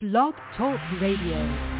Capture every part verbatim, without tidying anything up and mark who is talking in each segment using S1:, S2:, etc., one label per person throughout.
S1: Blog Talk Radio.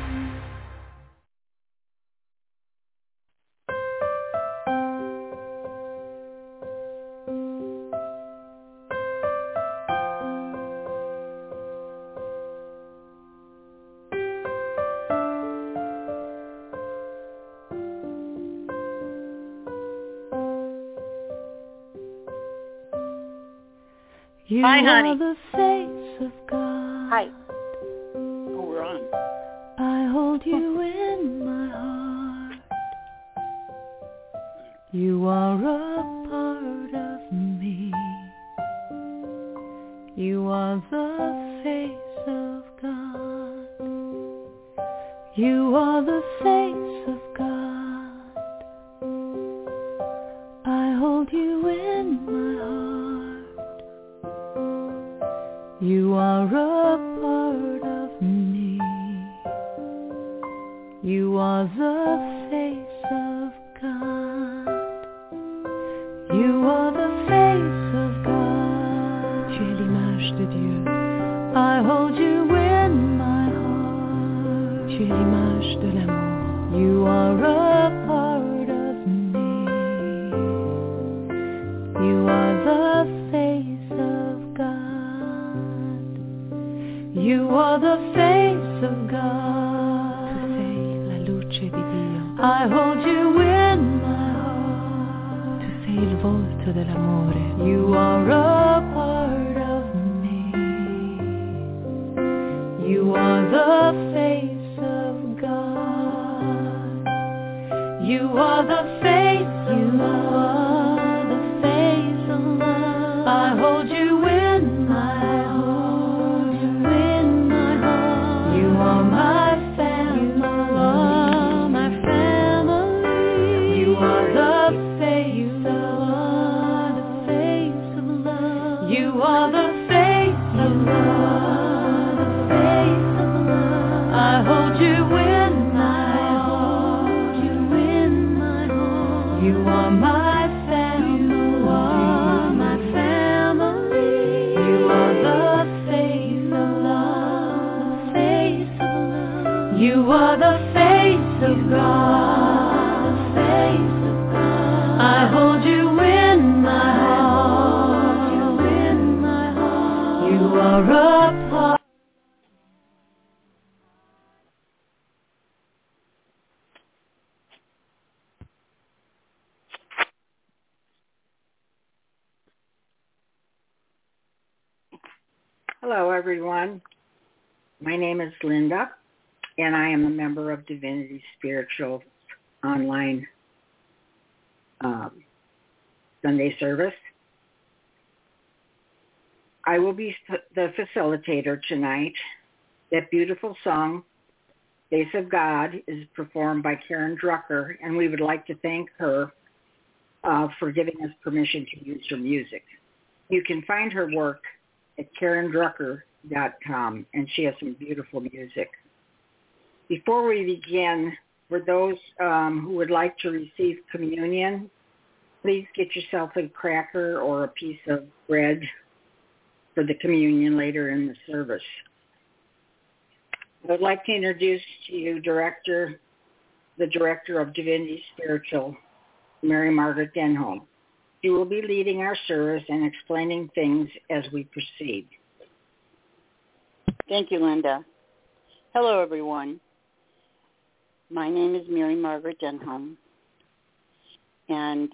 S2: You
S3: Hi, honey.
S2: are the face of God.
S3: Hi. Oh, we're on.
S2: I hold you in my heart. You are a part of me. You are the face of God. You are the face of God. I hold you in my heart. You are a part of me. You are the face of God. You are the face of God. Tu es l'image de Dieu. I hold you in my heart. Tu es l'image de l'amour. You are a part of me. You are the face of God. You are the face of God. Tu sei la luce di Dio. I hold you in my heart. Tu sei il volto dell'amore. You are a part of me. You are the face of God. You are the face. You are the face of love. I hold you in my heart. You are my family. You are my family. You are the face. You are the face of love. You are the face of love. The face of love. I hold you in my heart. You in my heart. You are my family. You are my family. You are the face of love. The face of love. You are the face of God. The face of God. I hold you in my heart. You in my heart. You are a part.
S3: Hello, everyone. My name is Linda, and I am a member of Divinity Spiritual online um, Sunday service. I will be the facilitator tonight. That beautiful song, Face of God, is performed by Karen Drucker, and we would like to thank her uh, for giving us permission to use her music. You can find her work at karen drucker dot com, and she has some beautiful music. Before we begin, for those um, who would like to receive communion, please get yourself a cracker or a piece of bread for the communion later in the service. I would like to introduce to you director, the director of Divinity Spiritual, Mary Margaret Denholm. She will be leading our service and explaining things as we proceed.
S4: Thank you, Linda. Hello, everyone. My name is Mary Margaret Denholm, and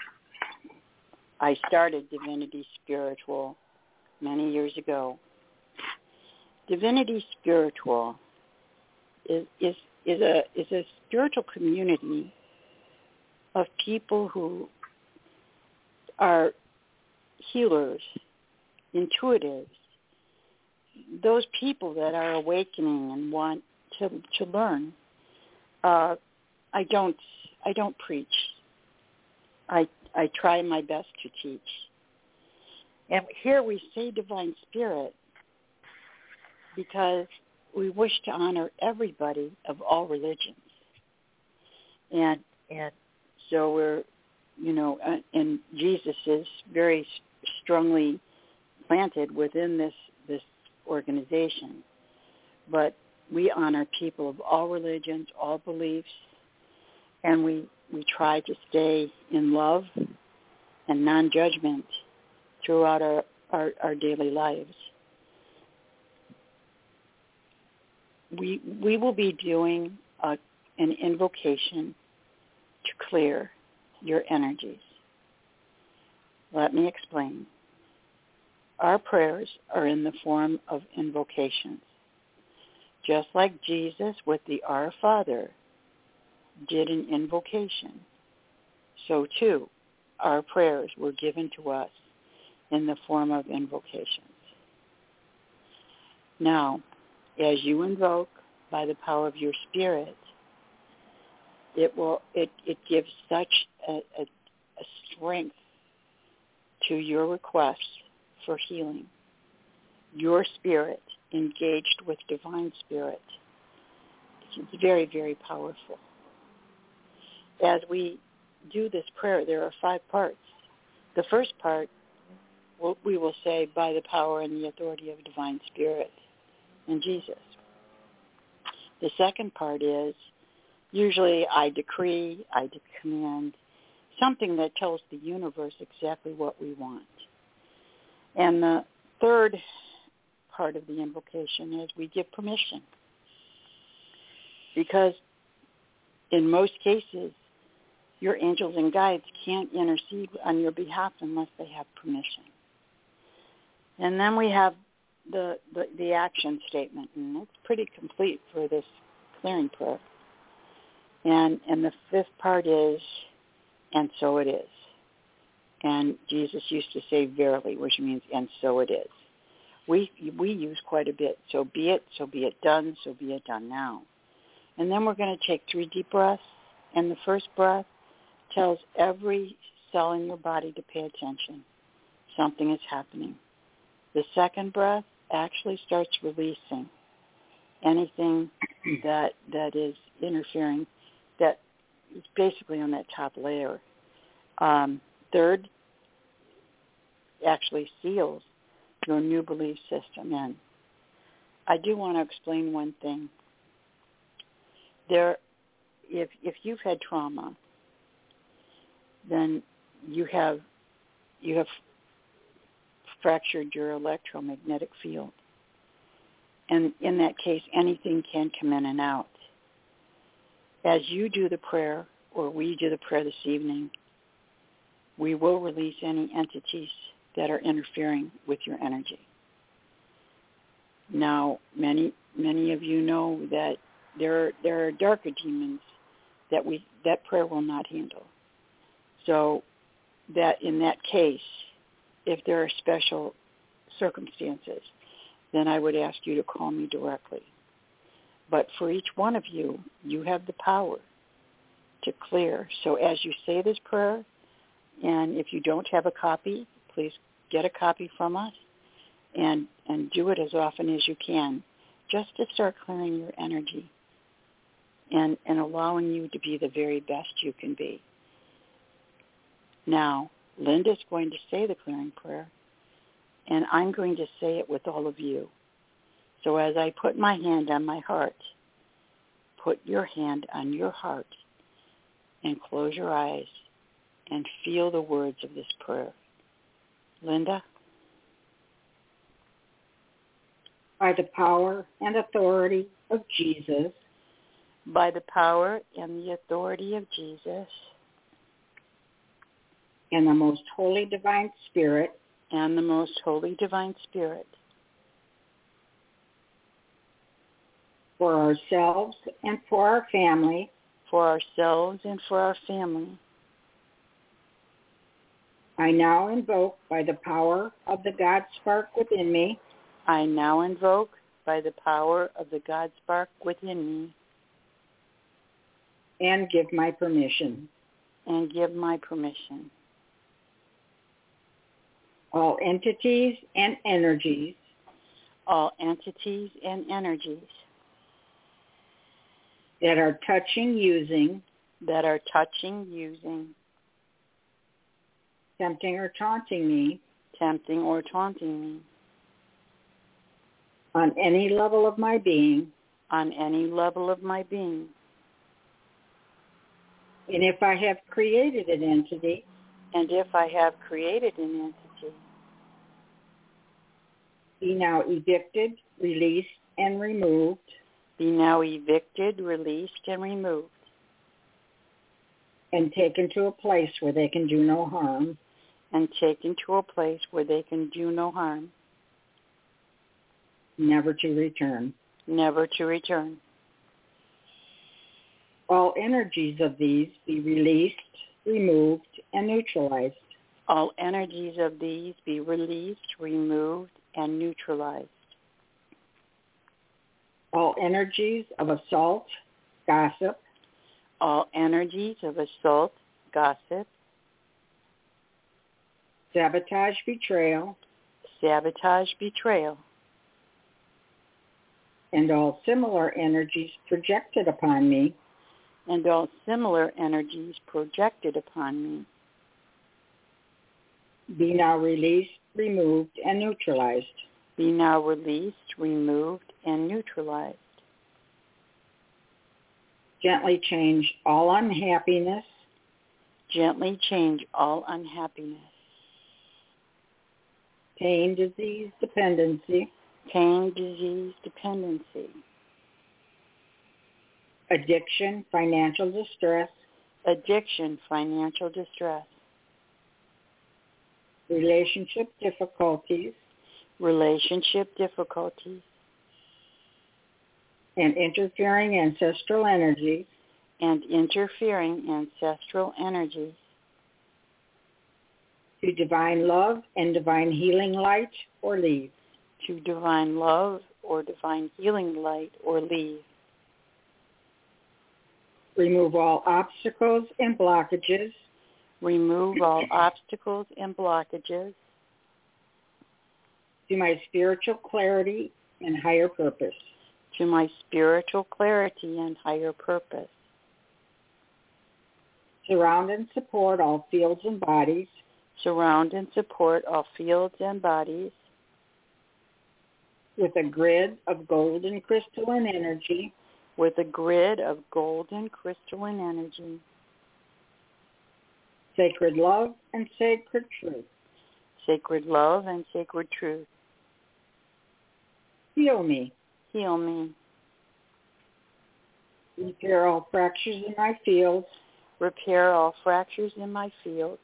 S4: I started Divinity Spiritual many years ago. Divinity Spiritual is, is, is, a, is a spiritual community of people who are healers, intuitives, those people that are awakening and want to to learn. Uh, I don't I don't preach. I I try my best to teach. And here we say Divine Spirit because we wish to honor everybody of all religions. And and so we're You know, and Jesus is very strongly planted within this, this organization. but we honor people of all religions, all beliefs, and we, we try to stay in love and non-judgment throughout our, our, our daily lives. We, we will be doing a, an invocation to clear your energies. Let me explain. Our prayers are in the form of invocations. Just like Jesus with the Our Father did an invocation, so too our prayers were given to us in the form of invocations. Now, as you invoke by the power of your spirit, it will it, it gives such a, a, a strength to your requests for healing. Your spirit engaged with divine spirit. It's very, very powerful. As we do this prayer, there are five parts. The first part, we will say, by the power and the authority of divine spirit and Jesus. The second part is, usually I decree, I command, something that tells the universe exactly what we want. And the third part of the invocation is we give permission. Because in most cases, your angels and guides can't intercede on your behalf unless they have permission. And then we have the, the, the action statement, and it's pretty complete for this clearing prayer. And, and the fifth part is, and so it is. And Jesus used to say verily, which means, and so it is. We we use quite a bit, so be it, so be it done, so be it done now. And then we're going to take three deep breaths, and the first breath tells every cell in your body to pay attention. Something is happening. The second breath actually starts releasing anything that that is interfering, that is basically on that top layer. Um, third actually seals your new belief system in. I do want to explain one thing. There, if if you've had trauma, then you have you have fractured your electromagnetic field. And in that case, anything can come in and out. As you do the prayer, or we do the prayer this evening, we will release any entities that are interfering with your energy. Now, many many of you know that there are, there are darker demons that we that prayer will not handle. So that in that case, if there are special circumstances, then I would ask you to call me directly. But for each one of you, you have the power to clear. So as you say this prayer, and if you don't have a copy, please get a copy from us and, and do it as often as you can, just to start clearing your energy and, and allowing you to be the very best you can be. Now, Linda's going to say the clearing prayer, and I'm going to say it with all of you. So as I put my hand on my heart, put your hand on your heart and close your eyes and feel the words of this prayer. Linda?
S3: By the power and authority of Jesus.
S4: By the power and the authority of Jesus.
S3: And the most holy divine spirit.
S4: And the most holy divine spirit.
S3: For ourselves and for our family.
S4: For ourselves and for our family.
S3: I now invoke by the power of the God spark within me.
S4: I now invoke by the power of the God spark within me.
S3: And give my permission.
S4: And give my permission.
S3: All entities and energies.
S4: All entities and energies.
S3: That are touching, using.
S4: That are touching, using.
S3: Tempting or taunting me.
S4: Tempting or taunting me.
S3: on any level of my being,
S4: on any level of my being.
S3: And if I have created an entity,
S4: and if I have created an entity,
S3: be now evicted, released, and removed,
S4: be now evicted, released, and removed,
S3: and taken to a place where they can do no harm,
S4: and taken to a place where they can do no harm,
S3: never to return.
S4: never to return.
S3: All energies of these be released, removed, and neutralized.
S4: All energies of these be released, removed, and neutralized.
S3: All energies of assault, gossip,
S4: all energies of assault, gossip,
S3: sabotage, betrayal,
S4: sabotage, betrayal,
S3: and all similar energies projected upon me,
S4: and all similar energies projected upon me,
S3: be now released, removed, and neutralized.
S4: Be now released, removed, and neutralized.
S3: Gently change all unhappiness,
S4: Gently change all unhappiness,
S3: pain, disease, dependency,
S4: pain, disease, dependency,
S3: addiction, financial distress,
S4: addiction, financial distress,
S3: relationship difficulties,
S4: relationship difficulties,
S3: and interfering ancestral energies,
S4: and interfering ancestral energies,
S3: to divine love and divine healing light or leave.
S4: to divine love or divine healing light or leave.
S3: Remove all obstacles and blockages,
S4: Remove all obstacles and blockages
S3: to my spiritual clarity and higher purpose.
S4: to my spiritual clarity and higher purpose.
S3: Surround and support all fields and bodies
S4: Surround and support all fields and bodies
S3: with a grid of golden crystalline energy,
S4: with a grid of golden crystalline energy,
S3: sacred love and sacred truth.
S4: sacred love and sacred truth.
S3: Heal me.
S4: Heal me.
S3: Repair all fractures in my field,
S4: Repair all fractures in my field,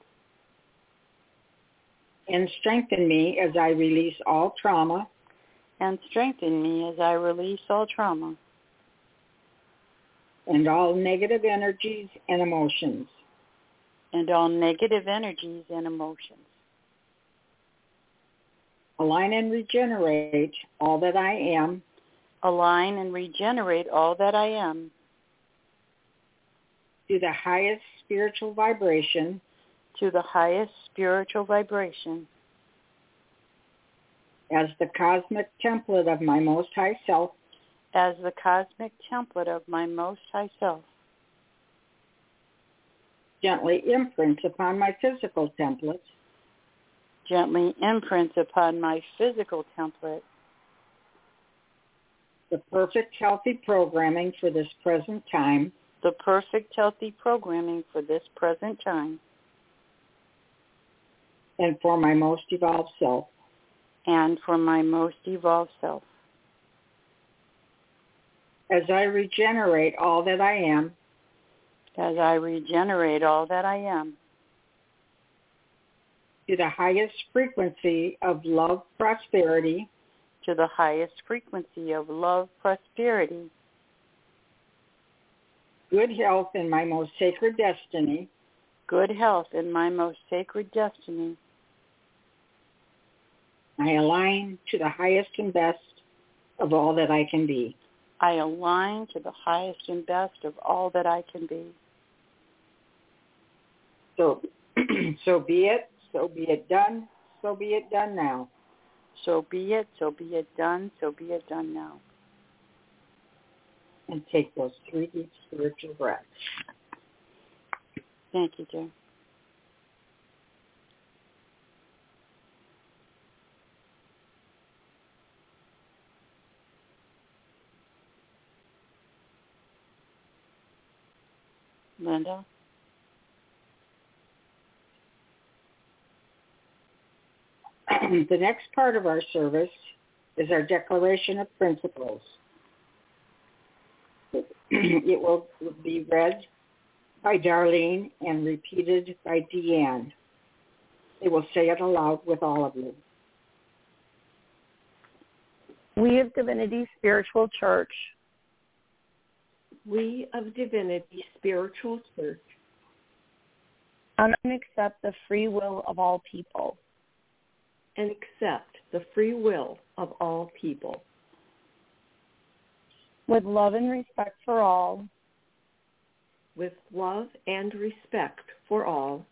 S3: and strengthen me as I release all trauma,
S4: and strengthen me as I release all trauma
S3: and all negative energies and emotions.
S4: and all negative energies and emotions.
S3: Align and regenerate all that I am
S4: Align and regenerate all that I am
S3: to the highest spiritual vibration
S4: to the highest spiritual vibration
S3: as the cosmic template of my Most High Self,
S4: as the cosmic template of my Most High Self.
S3: gently imprints upon my physical template,
S4: Gently imprints upon my physical template
S3: the perfect healthy programming for this present time,
S4: the perfect healthy programming for this present time
S3: and for my most evolved self.
S4: and for my most evolved self.
S3: As I regenerate all that I am
S4: As I regenerate all that I am
S3: to the highest frequency of love, prosperity,
S4: to the highest frequency of love, prosperity,
S3: good health, and my most sacred destiny,
S4: good health, and my most sacred destiny,
S3: I align to the highest and best of all that I can be.
S4: I align to the highest and best of all that I can be.
S3: So, so be it, so be it done, so be it done now.
S4: So be it, so be it done, so be it done now.
S3: And take those three deep spiritual breaths.
S4: Thank you, dear. Linda?
S3: The next part of our service is our Declaration of Principles. It will be read by Darlene and repeated by Deanne. They will say it aloud with all of you.
S1: We of Divinity Spiritual Church.
S5: We of Divinity Spiritual Church.
S1: Honor and accept the free will of all people.
S5: And accept the free will of all people.
S1: With love and respect for all.
S5: With love and respect for all.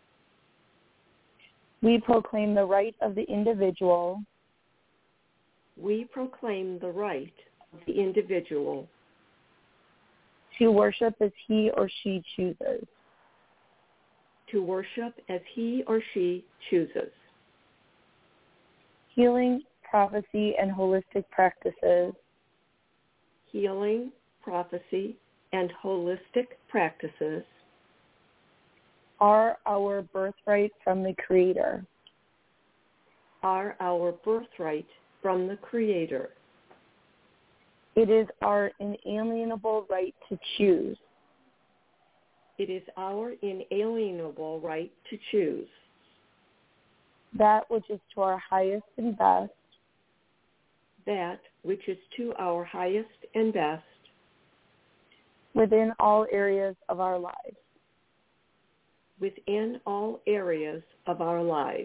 S1: We proclaim the right of the individual.
S5: We proclaim the right of the individual.
S1: To worship as he or she chooses.
S5: To worship as he or she chooses.
S1: Healing, prophecy, and holistic practices.
S5: Healing, prophecy, and holistic practices
S1: are our birthright from the Creator.
S5: Are our birthright from the Creator.
S1: It is our inalienable right to choose.
S5: It is our inalienable right to choose.
S1: That which is to our highest and best.
S5: That which is to our highest and best.
S1: Within all areas of our lives.
S5: Within all areas of our lives.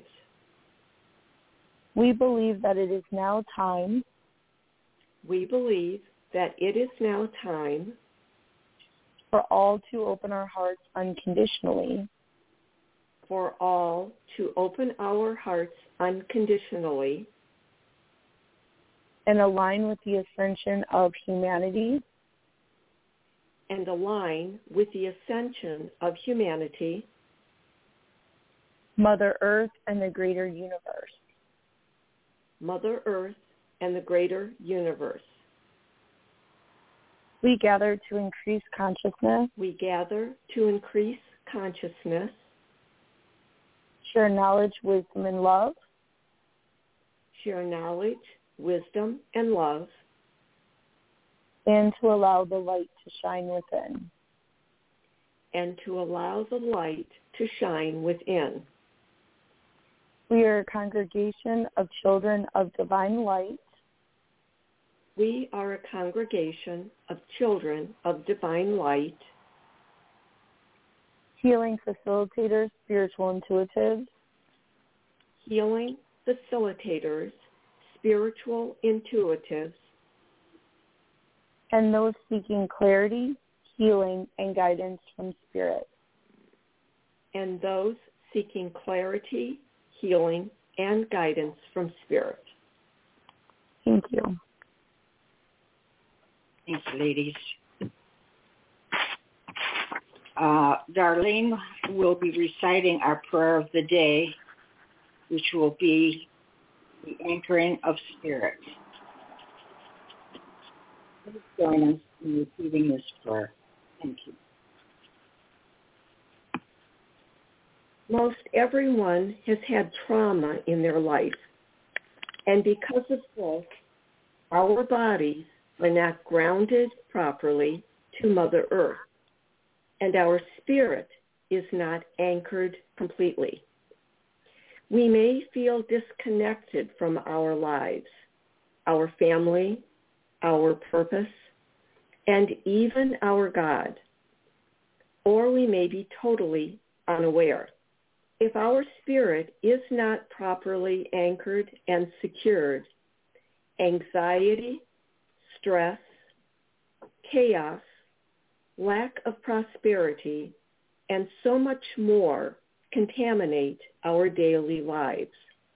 S1: We believe that it is now time.
S5: We believe that it is now time.
S1: For all to open our hearts unconditionally.
S5: For all to open our hearts unconditionally.
S1: And align with the ascension of humanity.
S5: And align with the ascension of humanity.
S1: Mother Earth and the greater universe.
S5: Mother Earth and the greater universe.
S1: We gather to increase consciousness.
S5: We gather to increase consciousness.
S1: Share knowledge, wisdom, and love.
S5: Share knowledge, wisdom, and love.
S1: And to allow the light to shine within.
S5: And to allow the light to shine within.
S1: We are a congregation of children of divine light.
S5: We are a congregation of children of divine light.
S1: Healing facilitators, spiritual intuitives.
S5: Healing facilitators, spiritual intuitives.
S1: And those seeking clarity, healing, and guidance from Spirit.
S5: And those seeking clarity, healing, and guidance from Spirit.
S1: Thank you.
S3: Thanks, ladies. Uh, Darlene will be reciting our prayer of the day, which will be the anchoring of spirit. Please join us in repeating this prayer. Thank you.
S5: Most everyone has had trauma in their life, and because of this, our bodies are not grounded properly to Mother Earth, and our spirit is not anchored completely. We may feel disconnected from our lives, our family, our purpose, and even our God, or we may be totally unaware. If our spirit is not properly anchored and secured, anxiety, stress, chaos, lack of prosperity, and so much more contaminate our daily lives.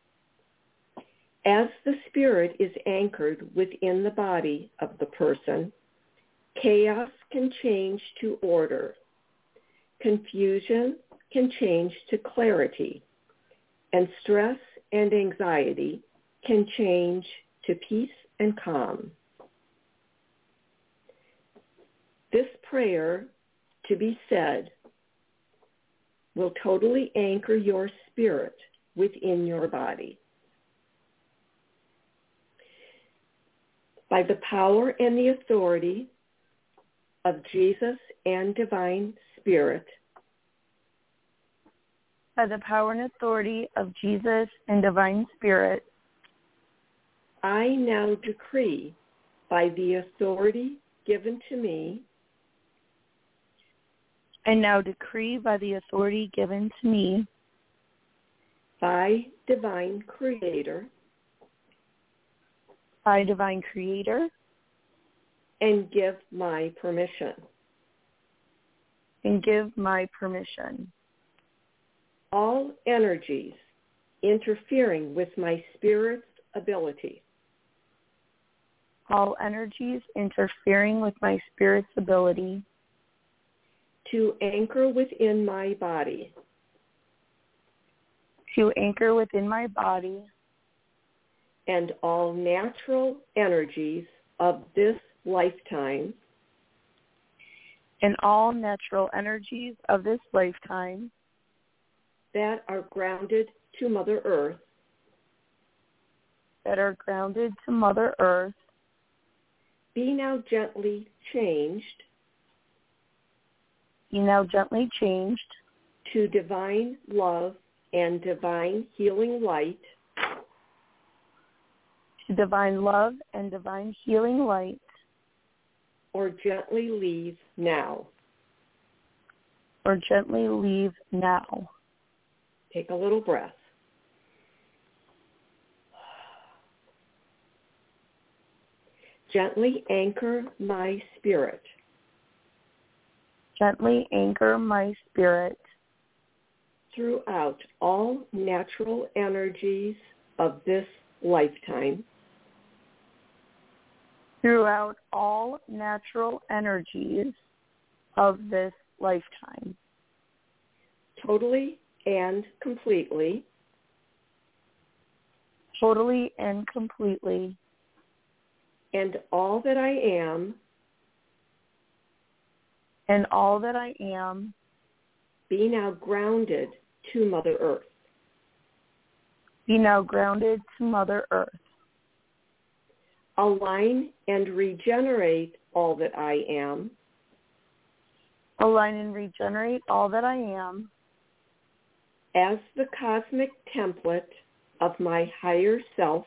S5: As the spirit is anchored within the body of the person, chaos can change to order. Confusion can change to clarity, and stress and anxiety can change to peace and calm. This prayer to be said will totally anchor your spirit within your body. By the power and the authority of Jesus and Divine Spirit,
S1: by the power and authority of Jesus and Divine Spirit,
S5: I now decree by the authority given to me,
S1: I now decree by the authority given to me
S5: by Divine Creator,
S1: by Divine Creator,
S5: and give my permission.
S1: And give my permission.
S5: All energies interfering with my spirit's ability.
S1: All energies interfering with my spirit's ability
S5: to anchor within my body.
S1: To anchor within my body.
S5: And all natural energies of this lifetime.
S1: And all natural energies of this lifetime.
S5: That are grounded to Mother Earth.
S1: That are grounded to Mother Earth.
S5: Be now gently changed.
S1: Be now gently changed.
S5: To divine love and divine healing light.
S1: To divine love and divine healing light.
S5: Or gently leave now.
S1: Or gently leave now.
S5: Take a little breath. Gently anchor my spirit.
S1: Gently anchor my spirit.
S5: Throughout all natural energies of this lifetime.
S1: Throughout all natural energies of this lifetime.
S5: Totally and completely.
S1: Totally and completely.
S5: And all that I am.
S1: And all that I am.
S5: Be now grounded to Mother Earth.
S1: Be now grounded to Mother Earth.
S5: Align and regenerate all that I am.
S1: Align and regenerate all that I am.
S5: As the cosmic template of my higher self.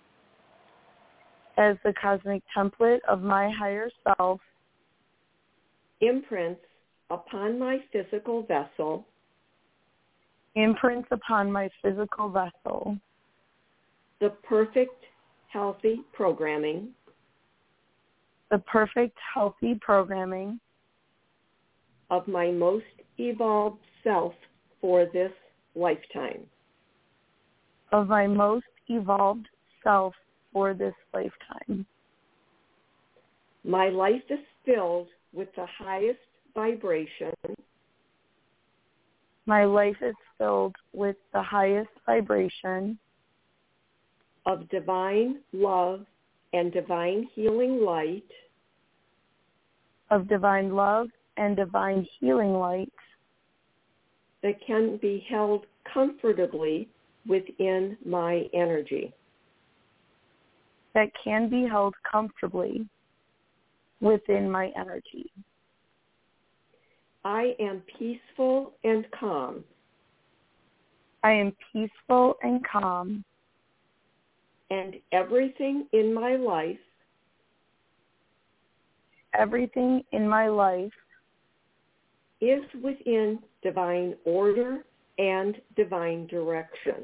S1: As the cosmic template of my higher self.
S5: Imprints upon my physical vessel.
S1: Imprints upon my physical vessel.
S5: The perfect, healthy programming.
S1: The perfect, healthy programming.
S5: Of my most evolved self for this lifetime.
S1: Of my most evolved self for this lifetime.
S5: My life is filled with the highest vibration.
S1: My life is filled with the highest vibration
S5: of divine love and divine healing light.
S1: Of divine love and divine healing light.
S5: That can be held comfortably within my energy.
S1: That can be held comfortably within my energy.
S5: I am peaceful and calm.
S1: I am peaceful and calm.
S5: And everything in my life.
S1: Everything in my life.
S5: Is within divine order and divine direction.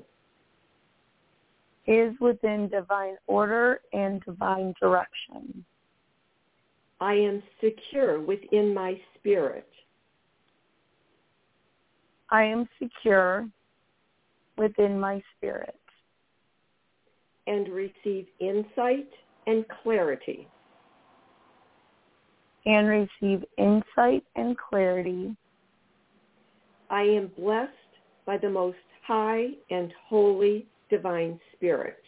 S1: Is within divine order and divine direction.
S5: I am secure within my spirit.
S1: I am secure within my spirit.
S5: And receive insight and clarity.
S1: And receive insight and clarity.
S5: I am blessed by the most high and holy divine spirit.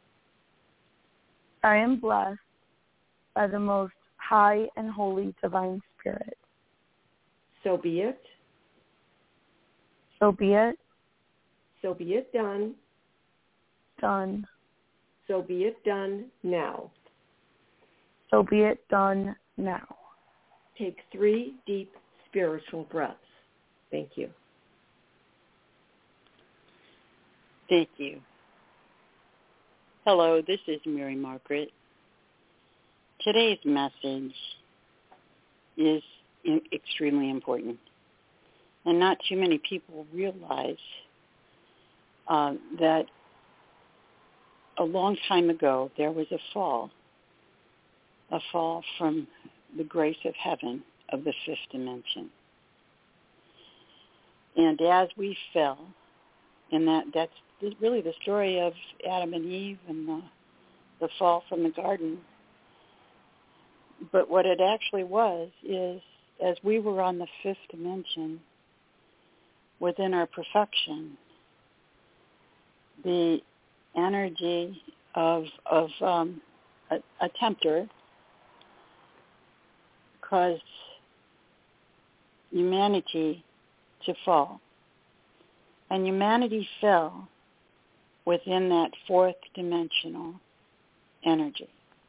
S1: I am blessed by the most high and holy divine spirit.
S5: So be it.
S1: So be it.
S5: So be it done.
S1: Done.
S5: So be it done now.
S1: So be it done now.
S5: Take three deep spiritual breaths. Thank you.
S4: Thank you. Hello, this is Mary Margaret. Today's message is extremely important, and not too many people realize uh, that a long time ago there was a fall, a fall from the grace of heaven of the fifth dimension. And as we fell, and that, that's really the story of Adam and Eve and the, the fall from the garden. But what it actually was is, as we were on the fifth dimension, within our perfection, the energy of of um, a, a tempter caused humanity to fall. And humanity fell within that fourth dimensional energy.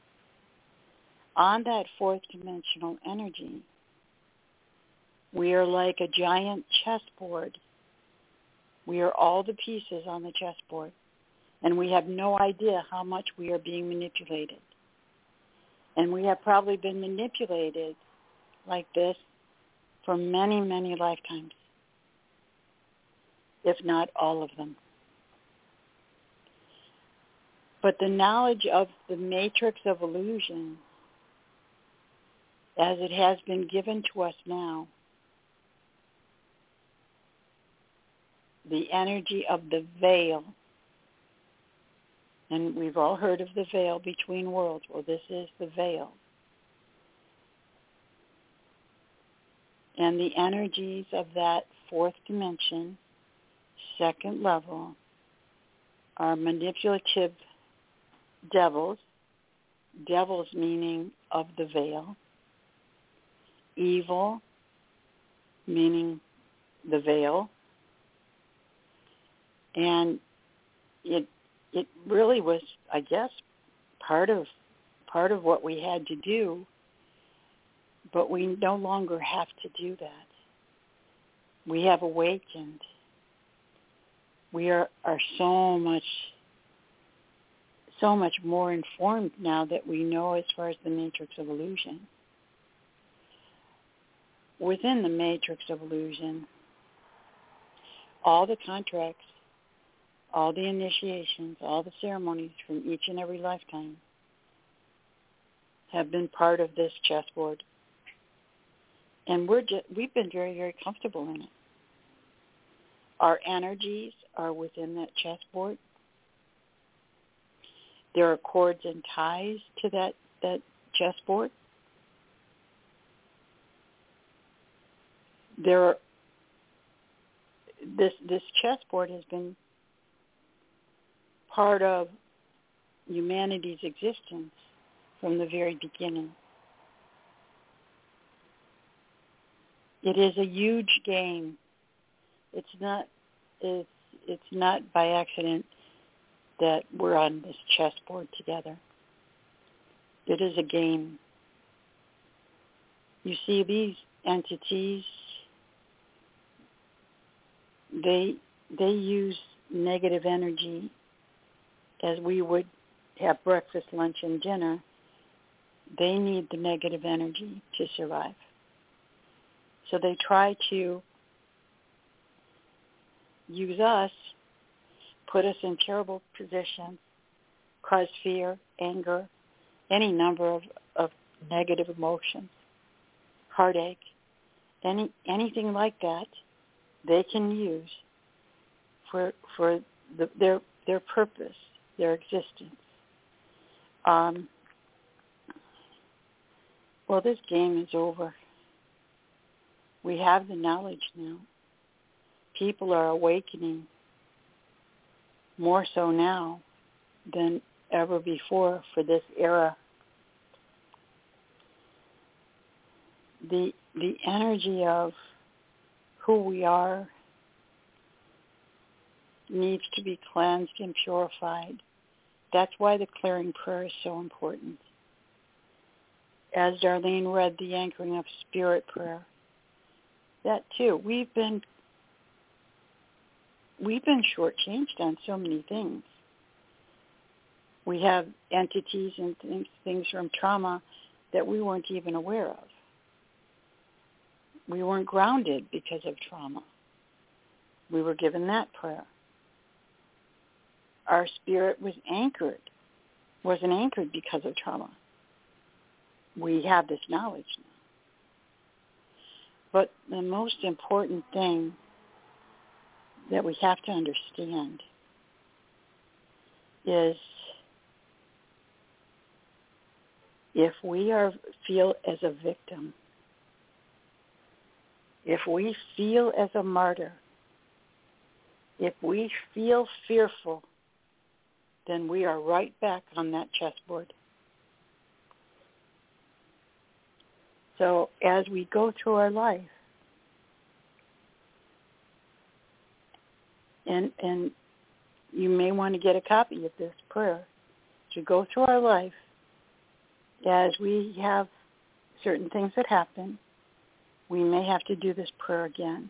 S4: On that fourth dimensional energy, we are like a giant chessboard. We are all the pieces on the chessboard, and we have no idea how much we are being manipulated. And we have probably been manipulated like this for many, many lifetimes, if not all of them. But the knowledge of the matrix of illusion, as it has been given to us now, the energy of the veil, and we've all heard of the veil between worlds. Well, this is the veil. And the energies of that fourth dimension, second level, are manipulative devils, devils meaning of the veil, evil meaning the veil, and it it really was, I guess, part of part of what we had to do, but we no longer have to do that. We have awakened. We are, are so much so much more informed now that we know as far as the matrix of illusion. Within the matrix of illusion, all the contracts, all the initiations, all the ceremonies from each and every lifetime have been part of this chessboard. And we're just, we've been very, very comfortable in it. Our energies are within that chessboard. There are cords and ties to that, that chessboard. There are, this this chessboard has been part of humanity's existence from the very beginning. It is a huge game. It's not it's it's not by accident that we're on this chessboard together. It is a game. You see, these entities, they they use negative energy as we would have breakfast, lunch, and dinner. They need the negative energy to survive. So they try to use us, put us in terrible positions, cause fear, anger, any number of, of negative emotions, heartache, any anything like that, they can use for for the, their their purpose, their existence. Um, well, this game is over. We have the knowledge now. People are awakening more so now than ever before for this era. The the energy of who we are needs to be cleansed and purified. That's why the clearing prayer is so important. As Darlene read the anchoring of spirit prayer, that too, we've been we've been shortchanged on so many things. We have entities and things, things from trauma that we weren't even aware of. We weren't grounded because of trauma. We were given that prayer. Our spirit was anchored, wasn't anchored because of trauma. We have this knowledge now. But the most important thing that we have to understand is if we are feel as a victim, if we feel as a martyr, if we feel fearful, then we are right back on that chessboard. So as we go through our life, and and you may want to get a copy of this prayer, as we go through our life, as we have certain things that happen, we may have to do this prayer again.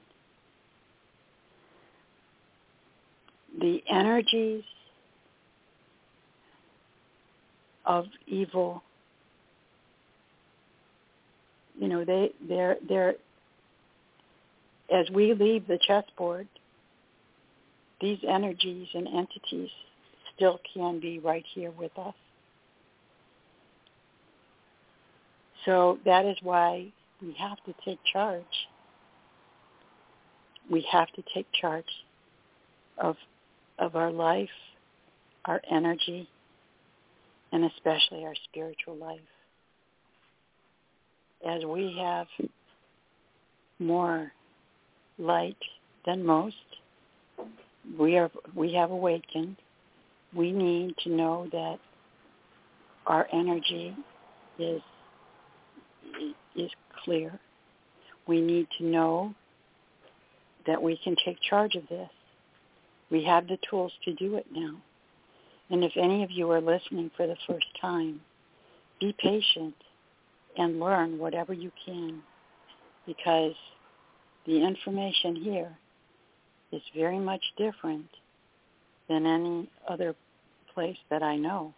S4: The energies of evil, you know, they, they're, they're, as we leave the chessboard, these energies and entities still can be right here with us. So that is why we have to take charge. We have to take charge of of our life, our energy, and especially our spiritual life. As we have more light than most, we are we have awakened. We need to know that our energy is is clear. We need to know that we can take charge of this. We have the tools to do it now. And if any of you are listening for the first time, be patient and learn whatever you can, because the information here is very much different than any other place that I know.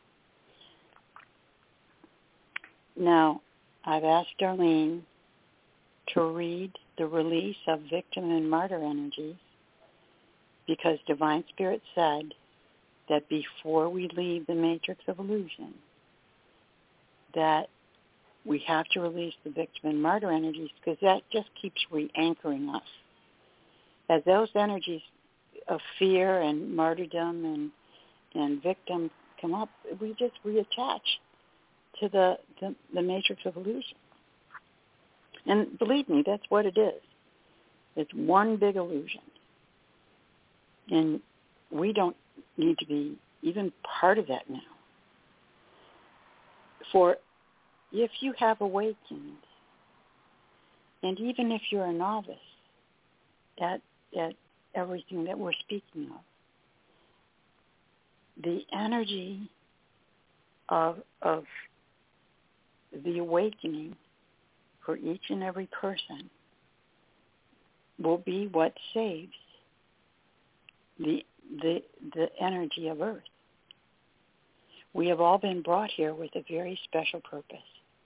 S4: Now, I've asked Darlene to read the release of victim and martyr energies, because Divine Spirit said that before we leave the matrix of illusion, that we have to release the victim and martyr energies, because that just keeps re-anchoring us. As those energies of fear and martyrdom and and victim come up, we just reattach to the, the, the matrix of illusion. And believe me, that's what it is. It's one big illusion. And we don't need to be even part of that now. For if you have awakened, and even if you're a novice at, at everything that we're speaking of, the energy of, of the awakening for each and every person will be what saves the the the energy of Earth. We have all been brought here with a very special purpose.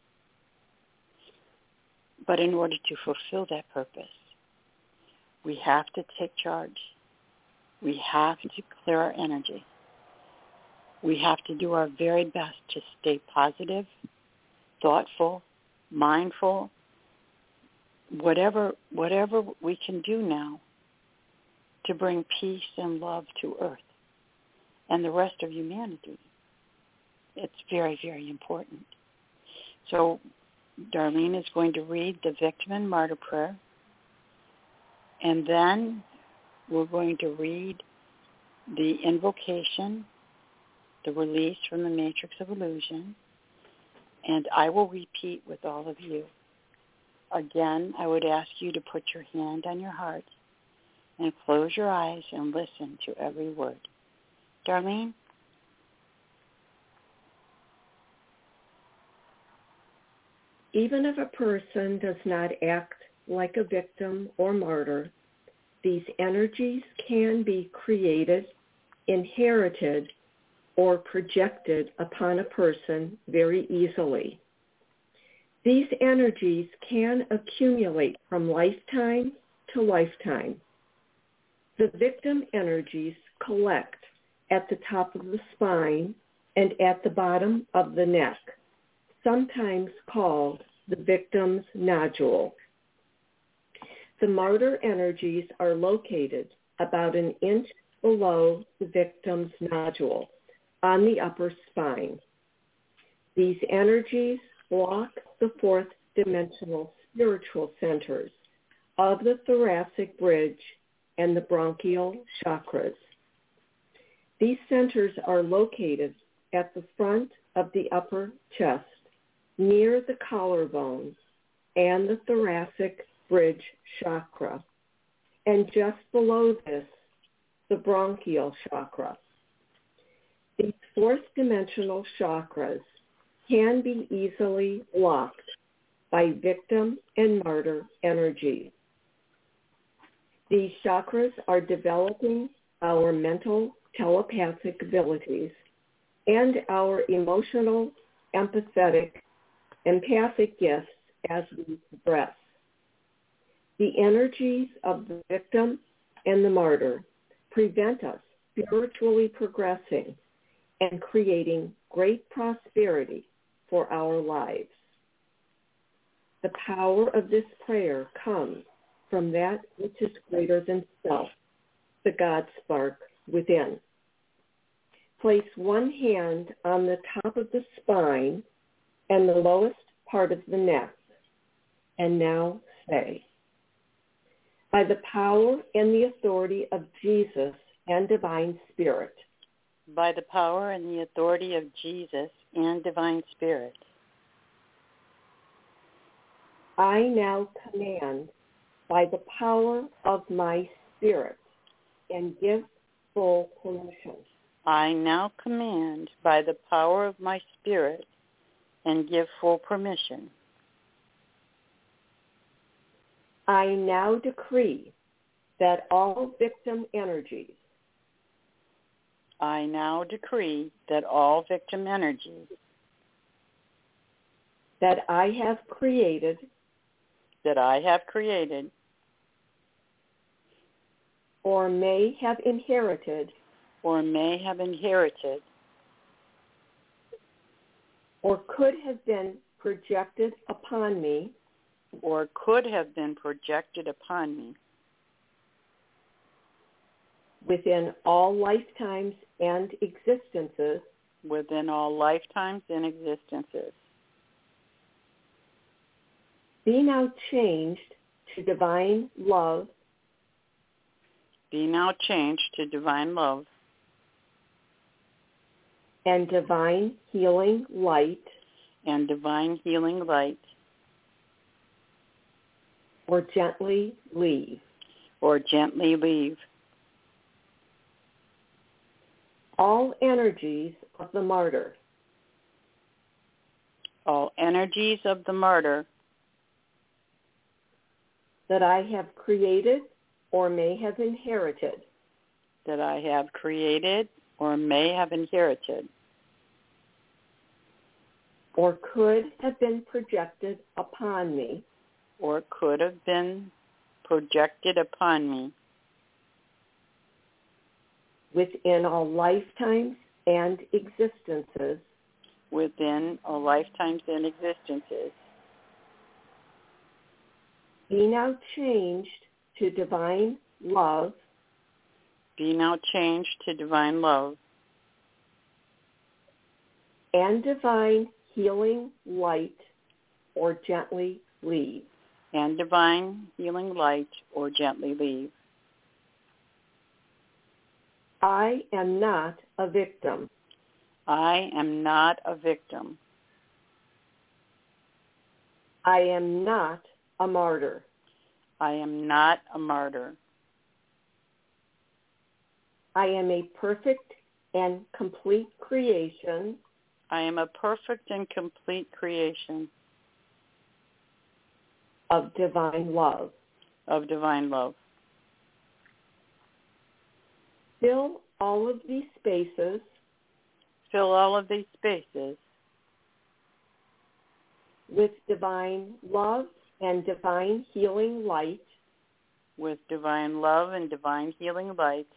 S4: But in order to fulfill that purpose, we have to take charge. We have to clear our energy. We have to do our very best to stay positive, thoughtful, mindful, whatever whatever we can do now to bring peace and love to Earth and the rest of humanity. It's very, very important. So Darlene is going to read the Victim and Martyr Prayer, and then we're going to read the invocation, the release from the matrix of illusion, and I will repeat with all of you. Again, I would ask you to put your hand on your heart and close your eyes and listen to every word. Darlene?
S5: Even if a person does not act like a victim or martyr, these energies can be created, inherited, or projected upon a person very easily. These energies can accumulate from lifetime to lifetime. The victim energies collect at the top of the spine and at the bottom of the neck, sometimes called the victim's nodule. The martyr energies are located about an inch below the victim's nodule on the upper spine. These energies block the fourth dimensional spiritual centers of the thoracic bridge and the bronchial chakras. These centers are located at the front of the upper chest, near the collarbone and the thoracic bridge chakra, and just below this, the bronchial chakra. These fourth dimensional chakras can be easily blocked by victim and martyr energy. These chakras are developing our mental telepathic abilities and our emotional, empathetic, empathic gifts as we progress. The energies of the victim and the martyr prevent us spiritually progressing and creating great prosperity for our lives. The power of this prayer comes from that which is greater than self, the God spark within. Place one hand on the top of the spine and the lowest part of the neck, and now say, by the power and the authority of Jesus and Divine Spirit.
S4: By the power and the authority of Jesus and Divine Spirit.
S5: I now command by the power of my spirit and give full permission.
S4: I now command by the power of my spirit and give full permission.
S5: I now decree that all victim energies
S4: I now decree that all victim energies
S5: that I have created
S4: that I have created
S5: or may have inherited
S4: or may have inherited
S5: or could have been projected upon me
S4: or could have been projected upon me
S5: within all lifetimes and existences
S4: within all lifetimes and existences
S5: be now changed to divine love
S4: be now changed to divine love
S5: and divine healing light
S4: and divine healing light
S5: or gently leave
S4: or gently leave
S5: all energies of the martyr
S4: all energies of the martyr
S5: that I have created or may have inherited
S4: that I have created or may have inherited
S5: or could have been projected upon me
S4: or could have been projected upon me
S5: within all lifetimes and existences
S4: within all lifetimes and existences
S5: be now changed to divine love
S4: be now changed to divine love
S5: and divine healing light or gently leave
S4: and divine healing light or gently leave.
S5: I am not a victim.
S4: I am not a victim.
S5: I am not a martyr.
S4: I am not a martyr.
S5: I am a perfect and complete creation
S4: I am a perfect and complete creation
S5: of divine love.
S4: of divine love.
S5: Fill all of these spaces
S4: Fill all of these spaces
S5: with divine love and divine healing light,
S4: with divine love and divine healing light,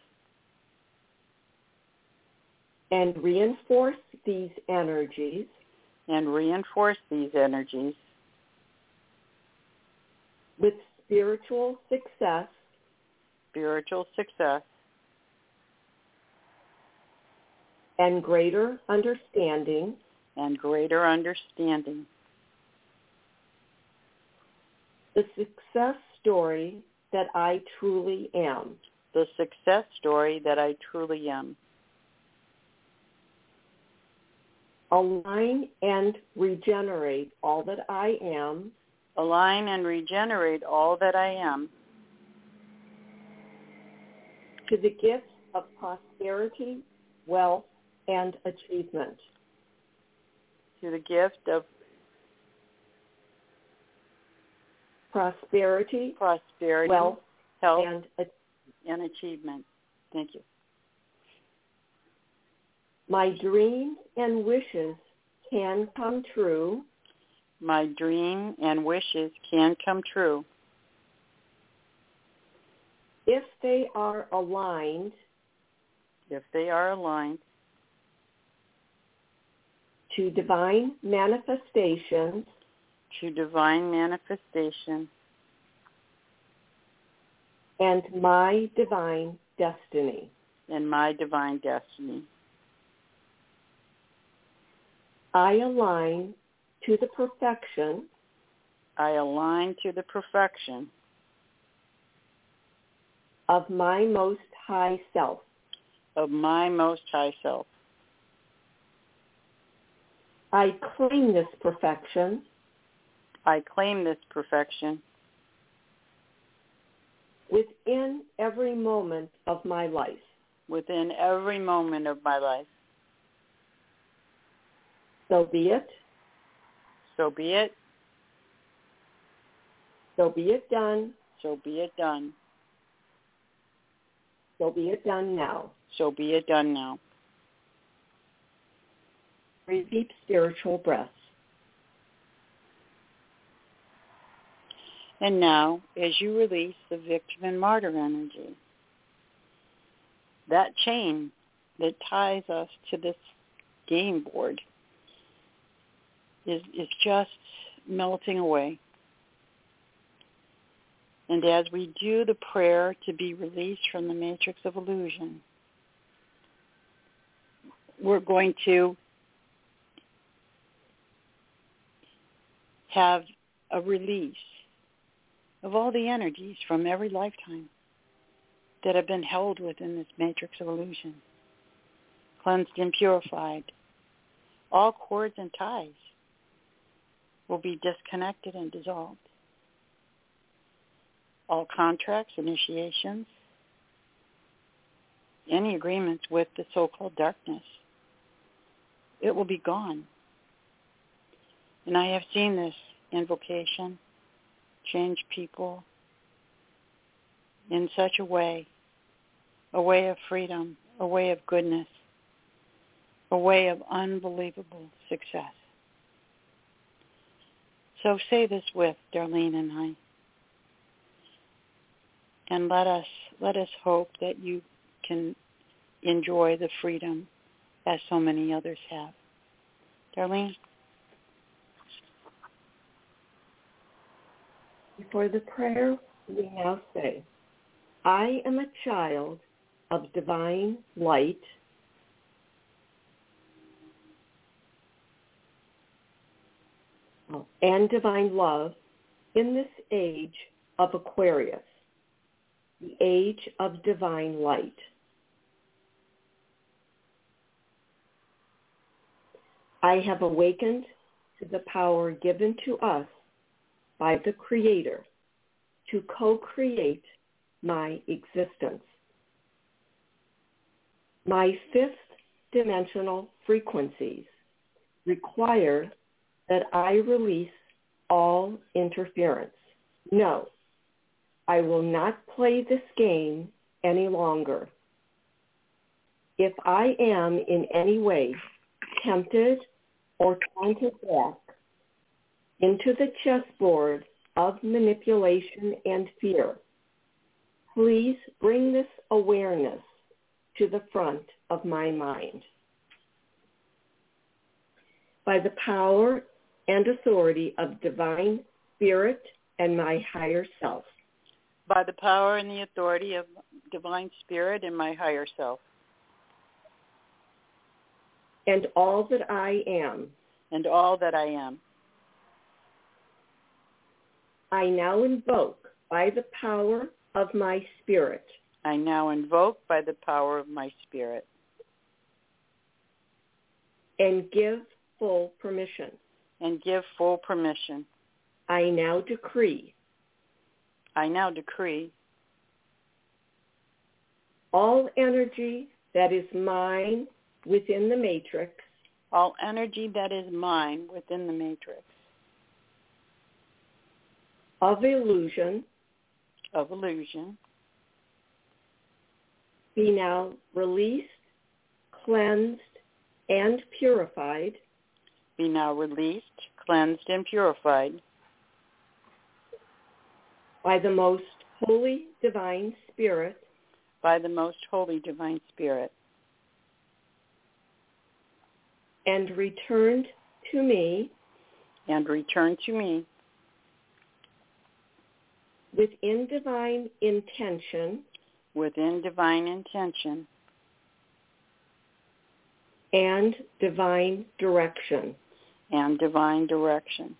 S5: and reinforce these energies
S4: and reinforce these energies
S5: with spiritual success,
S4: spiritual success,
S5: and greater understanding
S4: and greater understanding.
S5: the success story that I truly am.
S4: The success story that I truly am.
S5: Align and regenerate all that I am
S4: Align and regenerate all that I am
S5: to the gifts of prosperity, wealth, and achievement.
S4: to the gift of
S5: Prosperity,
S4: prosperity,
S5: wealth,
S4: health,
S5: and achievement.
S4: and achievement. Thank you.
S5: My dreams and wishes can come true
S4: My dream and wishes can come true
S5: if they are aligned
S4: if they are aligned
S5: to divine manifestations
S4: to divine manifestation
S5: and my divine destiny.
S4: and my divine destiny.
S5: I align to the perfection
S4: I align to the perfection
S5: of my most high self.
S4: of my most high self.
S5: I claim this perfection
S4: I claim this perfection
S5: within every moment of my life.
S4: within every moment of my life.
S5: So be it.
S4: So be it.
S5: So be it done.
S4: So be it done.
S5: So be it done now.
S4: So be it done now.
S5: Three deep spiritual breaths.
S4: And now, as you release the victim and martyr energy, that chain that ties us to this game board is, is just melting away. And as we do the prayer to be released from the matrix of illusion, we're going to have a release of all the energies from every lifetime that have been held within this matrix of illusion, cleansed and purified. All cords and ties will be disconnected and dissolved. All contracts, initiations, any agreements with the so-called darkness, it will be gone. And I have seen this invocation change people in such a way, a way of freedom, a way of goodness, a way of unbelievable success. So say this with Darlene and I, and let us let us hope that you can enjoy the freedom as so many others have. Darlene?
S5: Before the prayer, we now say, I am a child of divine light and divine love in this age of Aquarius, the age of divine light. I have awakened to the power given to us by the Creator to co-create my existence. My fifth dimensional frequencies require that I release all interference. No, I will not play this game any longer. If I am in any way tempted or taunted back into the chessboard of manipulation and fear, please bring this awareness to the front of my mind. By the power and authority of divine spirit and my higher self.
S4: By the power and the authority of divine spirit and my higher self.
S5: And all that I am.
S4: And all that I am.
S5: I now invoke by the power of my spirit.
S4: I now invoke by the power of my spirit.
S5: And give full permission.
S4: And give full permission.
S5: I now decree.
S4: I now decree.
S5: All energy that is mine within the matrix.
S4: All energy that is mine within the matrix.
S5: Of illusion.
S4: Of illusion.
S5: Be now released, cleansed, and purified.
S4: Be now released, cleansed, and purified.
S5: By the most holy divine spirit.
S4: By the most holy divine spirit.
S5: And returned to me.
S4: And returned to me.
S5: Within divine intention.
S4: Within divine intention.
S5: And divine direction.
S4: And divine direction.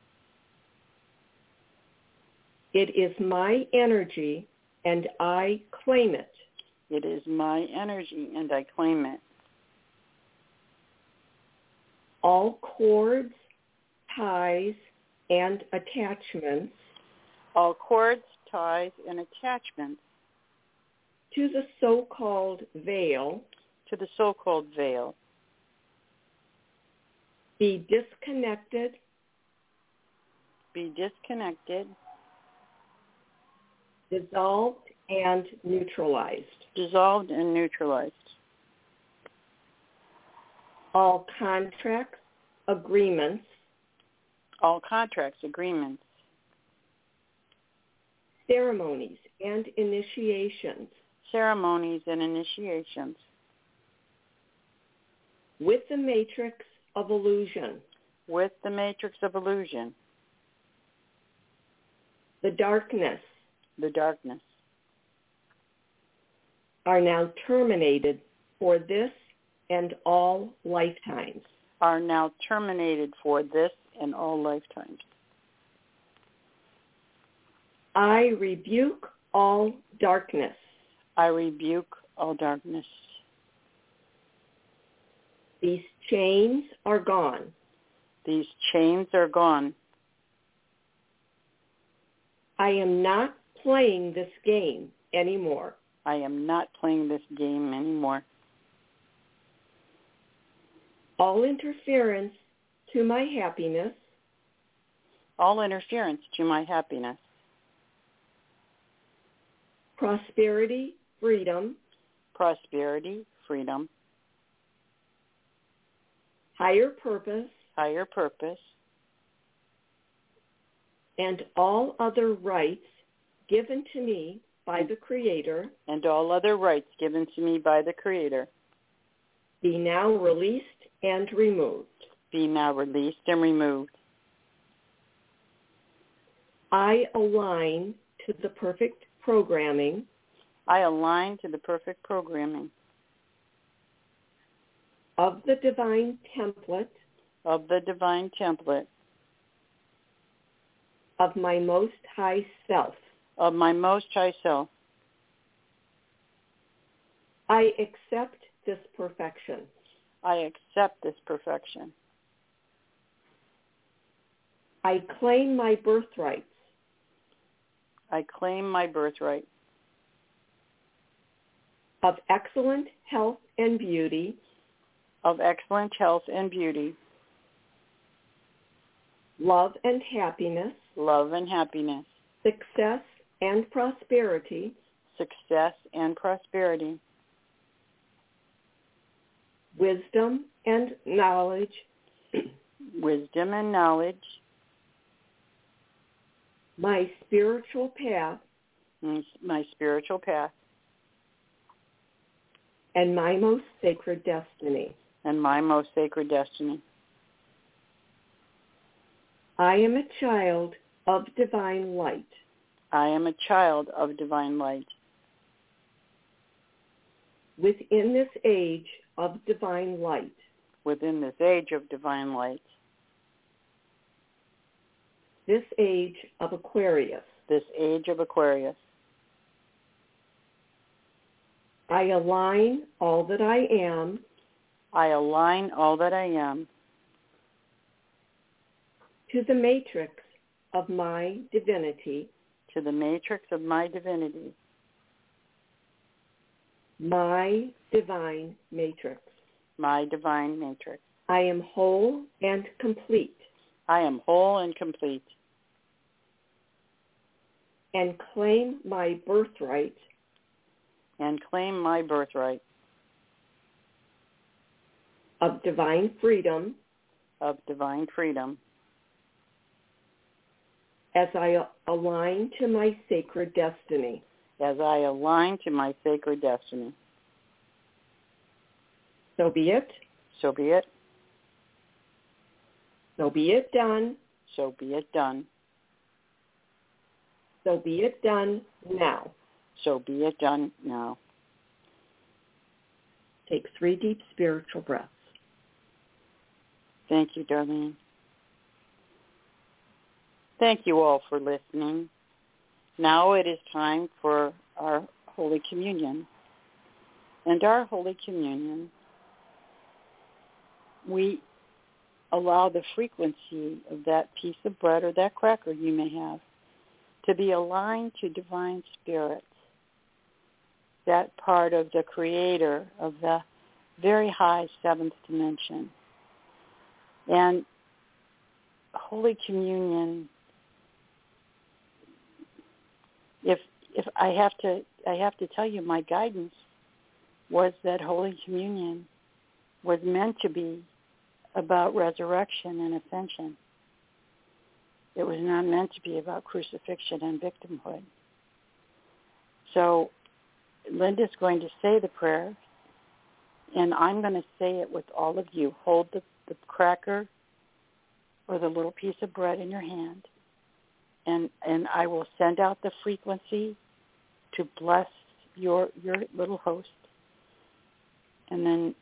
S5: It is my energy and I claim it.
S4: It is my energy and I claim it.
S5: All cords, ties, and attachments.
S4: All cords, ties, and attachments.
S5: To the so-called veil.
S4: To the so-called veil.
S5: Be disconnected.
S4: Be disconnected.
S5: Dissolved and neutralized.
S4: Dissolved and neutralized.
S5: All contracts, agreements.
S4: All contracts, agreements.
S5: Ceremonies and initiations.
S4: Ceremonies and initiations.
S5: With the matrix of illusion.
S4: With the matrix of illusion.
S5: The darkness.
S4: The darkness.
S5: Are now terminated for this and all lifetimes.
S4: Are now terminated for this and all lifetimes.
S5: I rebuke all darkness.
S4: I rebuke all darkness.
S5: These chains are gone.
S4: These chains are gone.
S5: I am not playing this game anymore.
S4: I am not playing this game anymore.
S5: All interference to my happiness.
S4: All interference to my happiness.
S5: Prosperity, freedom.
S4: Prosperity, freedom.
S5: Higher purpose.
S4: Higher purpose.
S5: And all other rights given to me by the Creator.
S4: And all other rights given to me by the Creator.
S5: Be now released and removed.
S4: Be now released and removed.
S5: I align to the perfect programming.
S4: I align to the perfect programming.
S5: Of the divine template.
S4: Of the divine template.
S5: Of my most high self.
S4: Of my most high self.
S5: I accept this perfection.
S4: I accept this perfection.
S5: I claim my birthrights.
S4: I claim my birthright.
S5: of excellent health and beauty,
S4: of excellent health and beauty,
S5: love and happiness,
S4: love and happiness,
S5: success and prosperity,
S4: success and prosperity,
S5: wisdom and knowledge,
S4: wisdom and knowledge,
S5: my spiritual path,
S4: my spiritual path,
S5: and my most sacred destiny.
S4: and my most sacred destiny.
S5: I am a child of divine light.
S4: I am a child of divine light.
S5: Within this age of divine light,
S4: Within this age of divine light,
S5: this age of Aquarius,
S4: this age of Aquarius,
S5: I align all that I am
S4: I align all that I am
S5: to the matrix of my divinity,
S4: to the matrix of my divinity,
S5: my divine matrix.
S4: my divine matrix.
S5: I am whole and complete
S4: I am whole and complete,
S5: and claim my birthright
S4: and claim my birthright
S5: of divine freedom
S4: of divine freedom
S5: as I align to my sacred destiny.
S4: as I align to my sacred destiny.
S5: So be it.
S4: So be it.
S5: So be it done.
S4: So be it done.
S5: So be it done now.
S4: So be it done now.
S5: Take three deep spiritual breaths.
S4: Thank you, Darlene. Thank you all for listening. Now it is time for our Holy Communion. And our Holy Communion, we allow the frequency of that piece of bread or that cracker you may have to be aligned to divine spirit, that part of the creator of the very high seventh dimension. And Holy Communion, if if I have to I have to tell you, my guidance was that Holy Communion was meant to be about resurrection and ascension. It was not meant to be about crucifixion and victimhood. So Linda's going to say the prayer, and I'm going to say it with all of you. Hold the, the cracker or the little piece of bread in your hand, and, and I will send out the frequency to bless your your little host. And then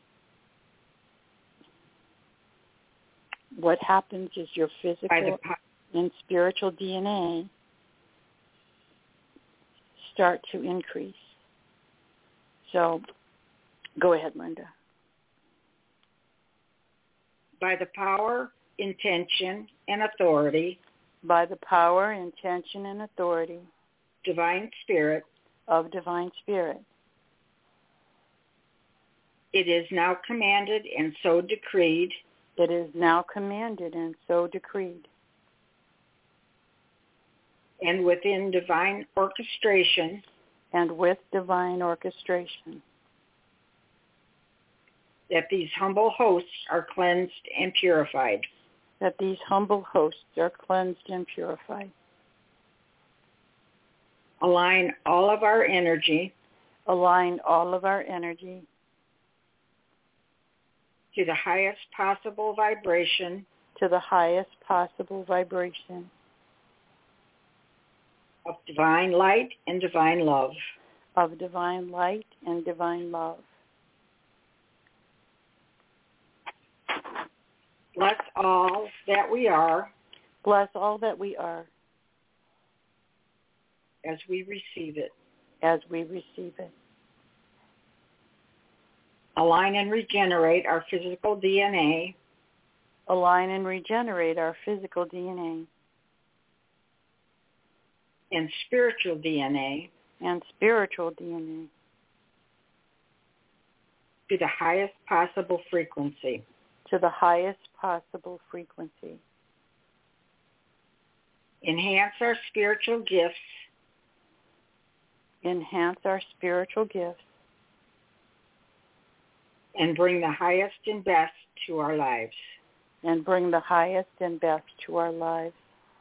S4: what happens is your physical and spiritual D N A start to increase. So go ahead, Linda.
S3: By the power, intention, and authority
S4: By the power, intention, and authority
S3: divine spirit,
S4: of divine spirit,
S3: it is now commanded and so decreed,
S4: it is now commanded and so decreed,
S3: and within divine orchestration,
S4: and with divine orchestration,
S3: that these humble hosts are cleansed and purified.
S4: that these humble hosts are cleansed and purified.
S3: Align all of our energy
S4: Align all of our energy
S3: to the highest possible vibration
S4: to the highest possible vibration
S3: of divine light and divine love.
S4: of divine light and divine love.
S3: Bless all that we are
S4: Bless all that we are
S3: as we receive it.
S4: as we receive it.
S3: Align and regenerate our physical D N A
S4: Align and regenerate our physical D N
S3: and spiritual D N A
S4: A and spiritual D N
S3: to the highest possible frequency.
S4: To the highest possible frequency.
S3: Enhance our spiritual gifts.
S4: Enhance our spiritual gifts.
S3: And bring the highest and best to our lives.
S4: And bring the highest and best to our lives.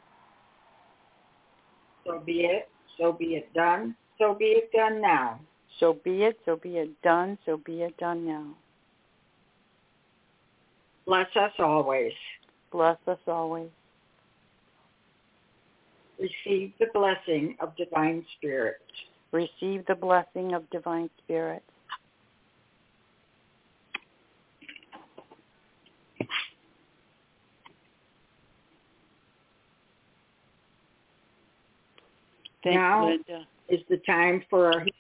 S3: So be it, so be it done, so be it done now.
S4: So be it, so be it done, so be it done now.
S3: Bless us always.
S4: Bless us always.
S3: Receive the blessing of Divine Spirit.
S4: Receive the blessing of Divine Spirit. Thank
S3: now
S4: you, Linda.
S3: is the time for our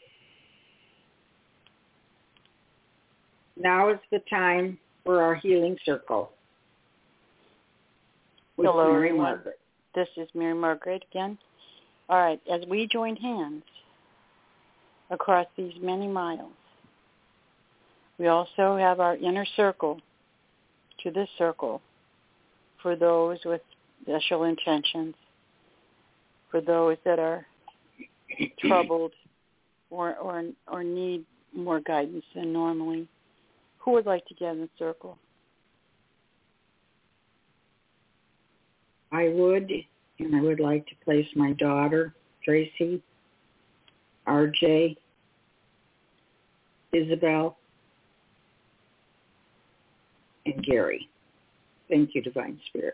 S3: now is the time for our healing circle. With
S4: Hello,
S3: Mary
S4: everyone.
S3: Margaret.
S4: This is Mary Margaret again. All right, as we join hands across these many miles, we also have our inner circle to this circle for those with special intentions, for those that are troubled or, or or need more guidance than normally. Who would like to get in the circle?
S3: I would, and I would like to place my daughter, Tracy, R J, Isabel, and Gary. Thank you, Divine Spirit.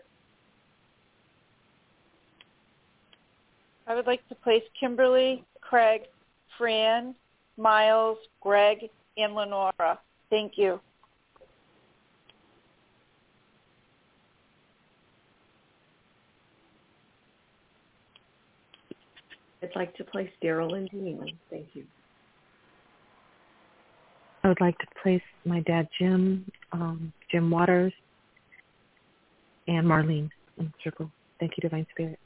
S6: I would like to place Kimberly, Craig, Fran, Miles, Greg, and Lenora. Thank you.
S5: I'd like to place Daryl and Deanna. Thank you.
S7: I would like to place my dad, Jim, um, Jim Waters, and Marlene in the circle. Thank you, Divine Spirit.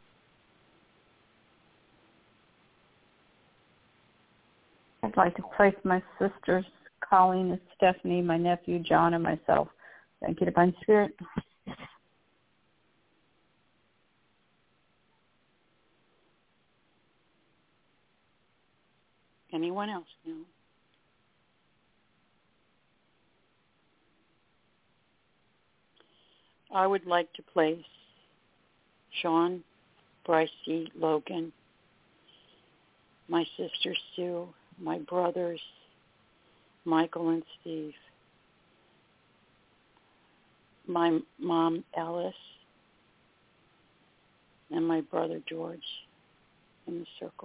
S1: I'd like to place my sisters, Colleen and Stephanie, my nephew, John, and myself. Thank you, Divine Spirit.
S4: Anyone else? No. I would like to place Sean, Bryce C., Logan, my sister Sue, my brothers, Michael and Steve, my mom Alice, and my brother George in the circle.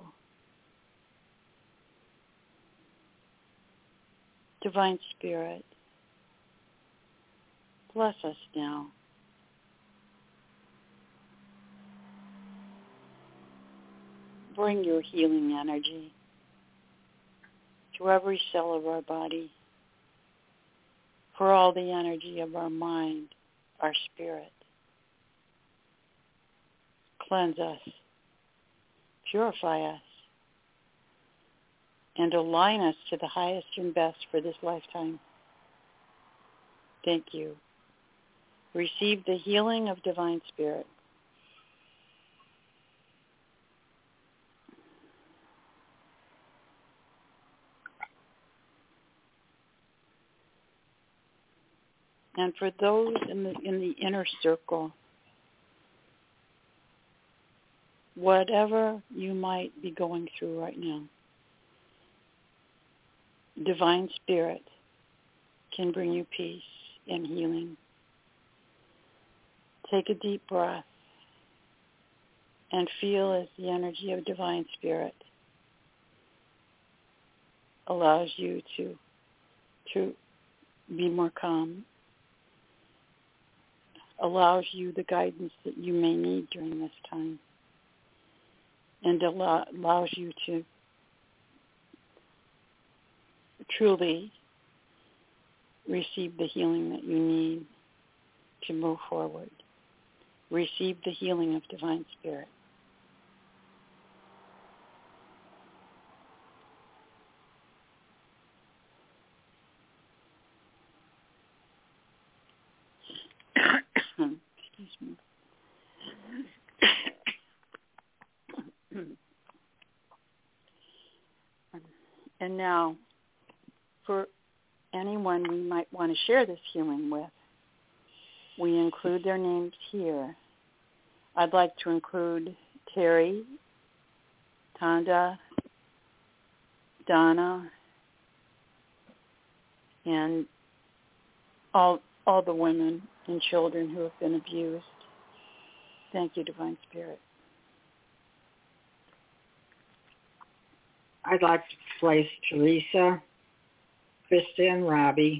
S4: Divine Spirit, bless us now. Bring your healing energy to every cell of our body, for all the energy of our mind, our spirit. Cleanse us, purify us, and align us to the highest and best for this lifetime. Thank you. Receive the healing of Divine Spirit. And for those in the in the inner circle, whatever you might be going through right now, Divine Spirit can bring you peace and healing. Take a deep breath and feel as the energy of Divine Spirit allows you to, to be more calm, allows you the guidance that you may need during this time, and allow, allows you to truly receive the healing that you need to move forward. Receive the healing of Divine Spirit. And now, for anyone we might want to share this healing with, we include their names here. I'd like to include Terry, Tanda, Donna, and all all the women and children who have been abused. Thank you, Divine Spirit.
S3: I'd like to place Teresa, Krista and Robbie,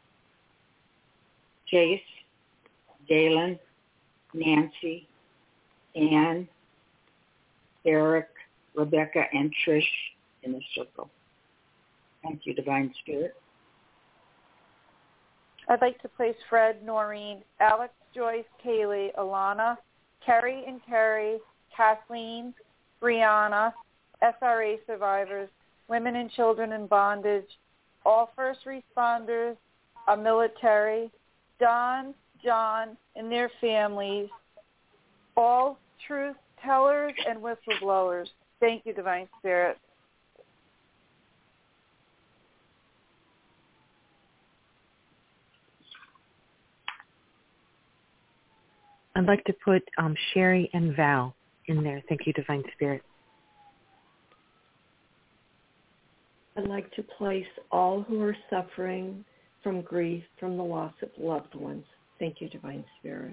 S3: Chase, Galen, Nancy, Ann, Eric, Rebecca, and Trish in the circle. Thank you, Divine Spirit.
S6: I'd like to place Fred, Noreen, Alex, Joyce, Kaylee, Alana, Kerry and Kerry, Kathleen, Brianna, S R A survivors, women and children in bondage, all first responders, our military, Don, John, and their families, all truth tellers and whistleblowers. Thank you, Divine Spirit.
S7: I'd like to put um, Sherry and Val in there. Thank you, Divine Spirit.
S5: I'd like to place all who are suffering from grief from the loss of loved ones. Thank you, Divine Spirit.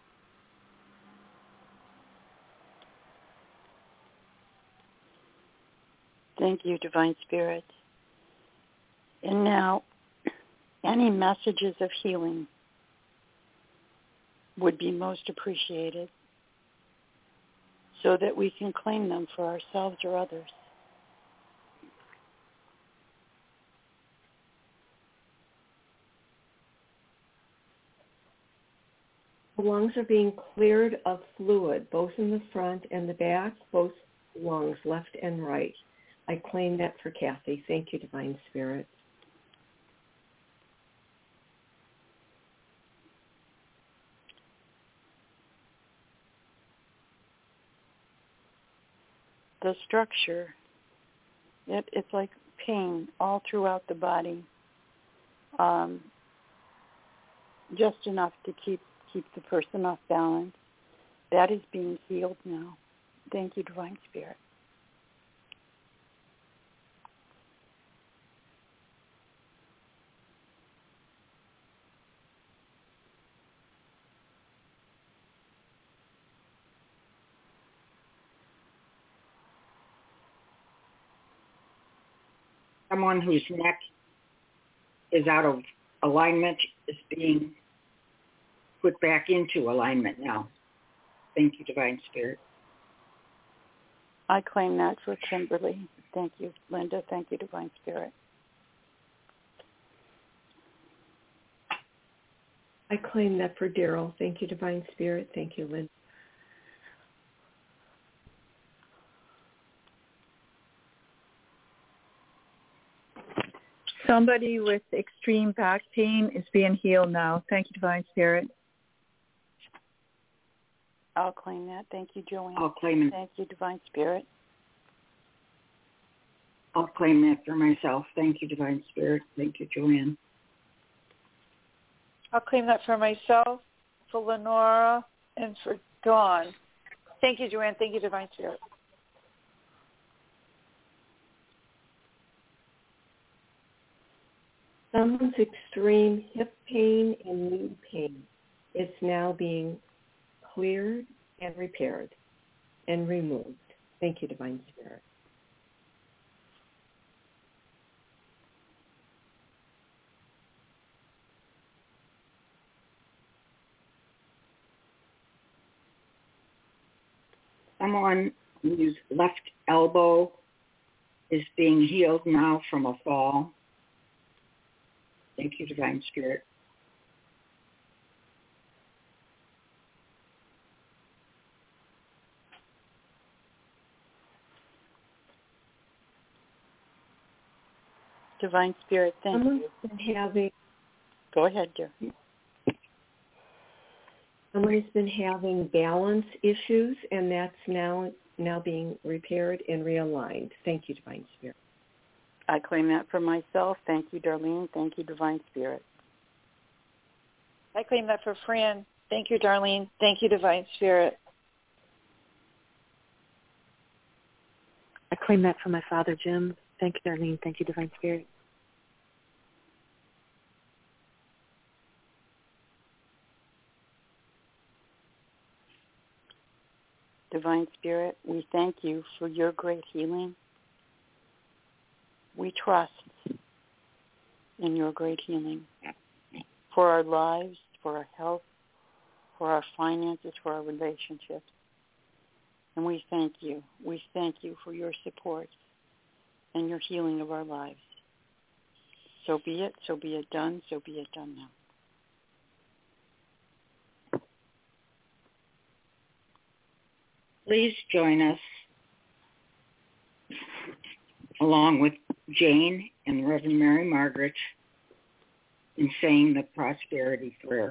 S4: Thank you, Divine Spirit. And now, any messages of healing would be most appreciated so that we can claim them for ourselves or others.
S5: The lungs are being cleared of fluid, both in the front and the back, both lungs, left and right. I claim that for Kathy. Thank you, Divine Spirit.
S4: The structure, it, it's like pain all throughout the body, um, just enough to keep keep the person off balance. That is being healed now. Thank you, Divine Spirit.
S3: Someone whose neck is out of alignment is being put back into alignment now. Thank you, Divine Spirit.
S4: I claim that for Kimberly. Thank you, Linda. Thank you, Divine Spirit.
S5: I claim that for Daryl. Thank you, Divine Spirit. Thank you, Linda.
S8: Somebody with extreme back pain is being healed now. Thank you, Divine Spirit.
S4: I'll claim that. Thank you, Joanne.
S3: I'll claim it.
S4: Thank you, Divine Spirit.
S3: I'll claim that for myself. Thank you, Divine Spirit. Thank you, Joanne.
S6: I'll claim that for myself, for Lenora, and for Dawn. Thank you, Joanne. Thank you, Divine Spirit.
S5: Someone's extreme hip pain and knee pain is now being cleared and repaired and removed. Thank you, Divine Spirit.
S3: Someone whose left elbow is being healed now from a fall. Thank you, Divine Spirit.
S4: Divine Spirit, thank
S5: Someone's
S4: you.
S5: been having,
S4: Go ahead, dear.
S5: Someone has been having balance issues, and that's now now being repaired and realigned. Thank you, Divine Spirit.
S4: I claim that for myself. Thank you, Darlene. Thank you, Divine Spirit.
S6: I claim that for Fran. Thank you, Darlene. Thank you, Divine Spirit.
S7: I claim that for my father, Jim. Thank you, Darlene. Thank you, Divine Spirit.
S4: Divine Spirit, we thank you for your great healing. We trust in your great healing for our lives, for our health, for our finances, for our relationships. And we thank you. We thank you for your support and your healing of our lives. So be it, so be it done, so be it done now.
S3: Please join us along with Jane and Reverend Mary Margaret in saying the prosperity prayer.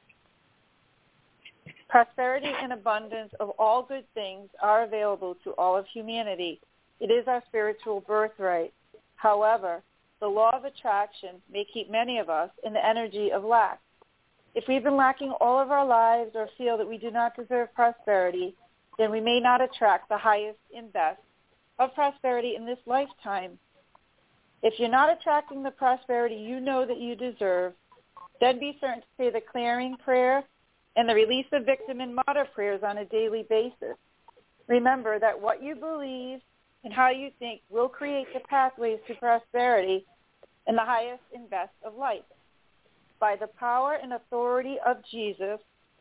S6: Prosperity and abundance of all good things are available to all of humanity. It is our spiritual birthright. However, the law of attraction may keep many of us in the energy of lack. If we've been lacking all of our lives or feel that we do not deserve prosperity, then we may not attract the highest and best of prosperity in this lifetime. If you're not attracting the prosperity you know that you deserve, then be certain to say the clearing prayer and the release of victim and martyr prayers on a daily basis. Remember that what you believe and how you think will create the pathways to prosperity and the highest and best of life. By the power and authority of Jesus,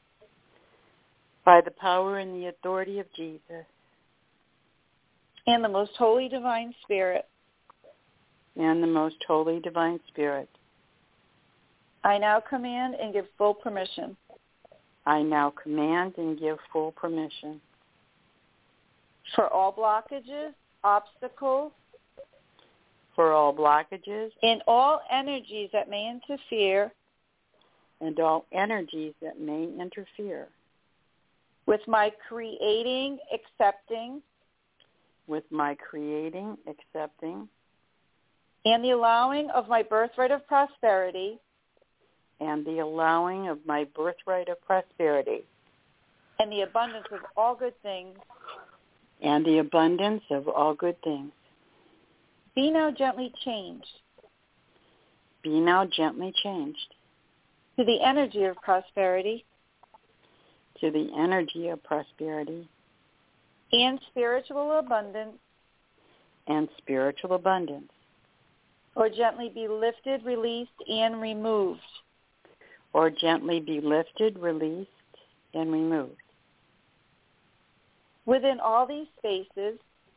S4: by the power and the authority of Jesus,
S6: and the most holy divine Spirit,
S4: and the most holy divine Spirit,
S6: I now command and give full permission.
S4: I now command and give full permission
S6: for all blockages, obstacles,
S4: for all blockages,
S6: and all energies that may interfere,
S4: and all energies that may interfere
S6: with my creating, accepting,
S4: with my creating, accepting,
S6: and the allowing of my birthright of prosperity,
S4: and the allowing of my birthright of prosperity,
S6: and the abundance of all good things,
S4: and the abundance of all good things.
S6: Be now gently changed.
S4: Be now gently changed
S6: to the energy of prosperity,
S4: to the energy of prosperity,
S6: and spiritual abundance,
S4: and spiritual abundance,
S6: or gently be lifted, released, and removed,
S4: or gently be lifted, released, and removed.
S6: Within all these spaces,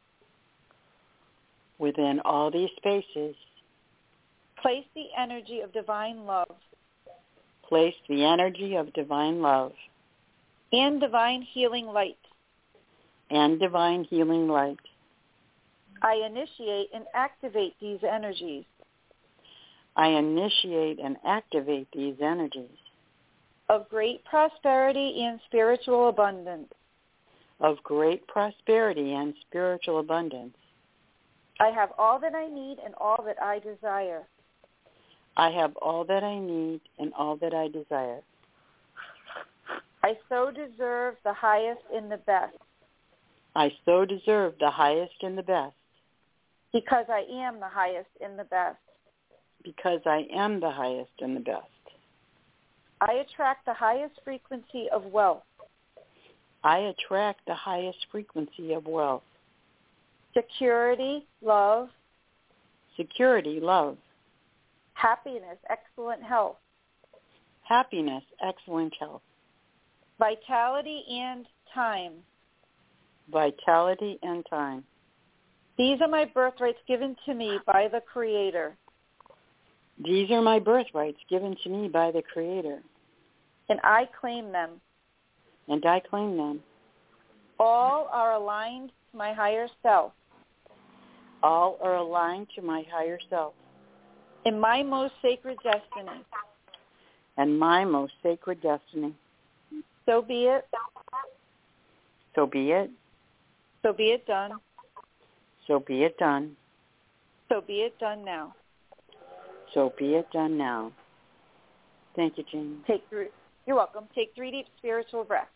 S4: within all these spaces,
S6: place the energy of divine love,
S4: place the energy of divine love,
S6: and divine healing light,
S4: and divine healing light.
S6: I initiate and activate these energies.
S4: I initiate and activate these energies
S6: of great prosperity and spiritual abundance.
S4: Of great prosperity and spiritual abundance.
S6: I have all that I need and all that I desire.
S4: I have all that I need and all that I desire.
S6: I so deserve the highest and the best.
S4: I so deserve the highest and the best.
S6: Because I am the highest and the best.
S4: Because I am the highest and the best.
S6: I attract the highest frequency of wealth.
S4: I attract the highest frequency of wealth.
S6: Security, love.
S4: Security, love.
S6: Happiness, excellent health.
S4: Happiness, excellent health.
S6: Vitality and time.
S4: Vitality and time.
S6: These are my birthrights given to me by the Creator.
S4: These are my birthrights given to me by the Creator.
S6: And I claim them.
S4: And I claim them.
S6: All are aligned to my higher self.
S4: All are aligned to my higher self.
S6: In my most sacred destiny.
S4: And my most sacred destiny.
S6: So be it.
S4: So be it.
S6: So be it done.
S4: So be it done.
S6: So be it done now.
S4: So be it done now. Thank you, Jane.
S6: Take three. You're welcome. Take three deep spiritual breaths.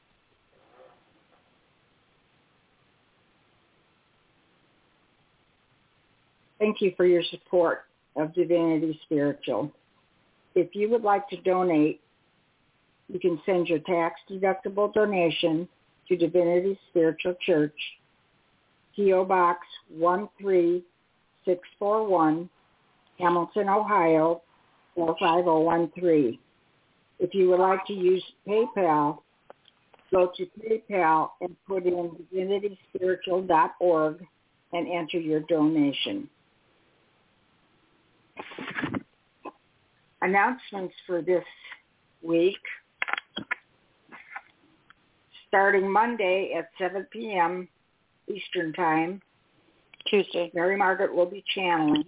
S3: Thank you for your support of Divinity Spiritual. If you would like to donate, you can send your tax-deductible donation to Divinity Spiritual Church, P O. Box one three six four one, Hamilton, Ohio, four five zero one three. If you would like to use PayPal, go to PayPal and put in divinity spiritual dot org and enter your donation. Announcements for this week. Starting Monday at seven p.m. Eastern Time.
S4: Tuesday.
S3: Mary Margaret will be channeling.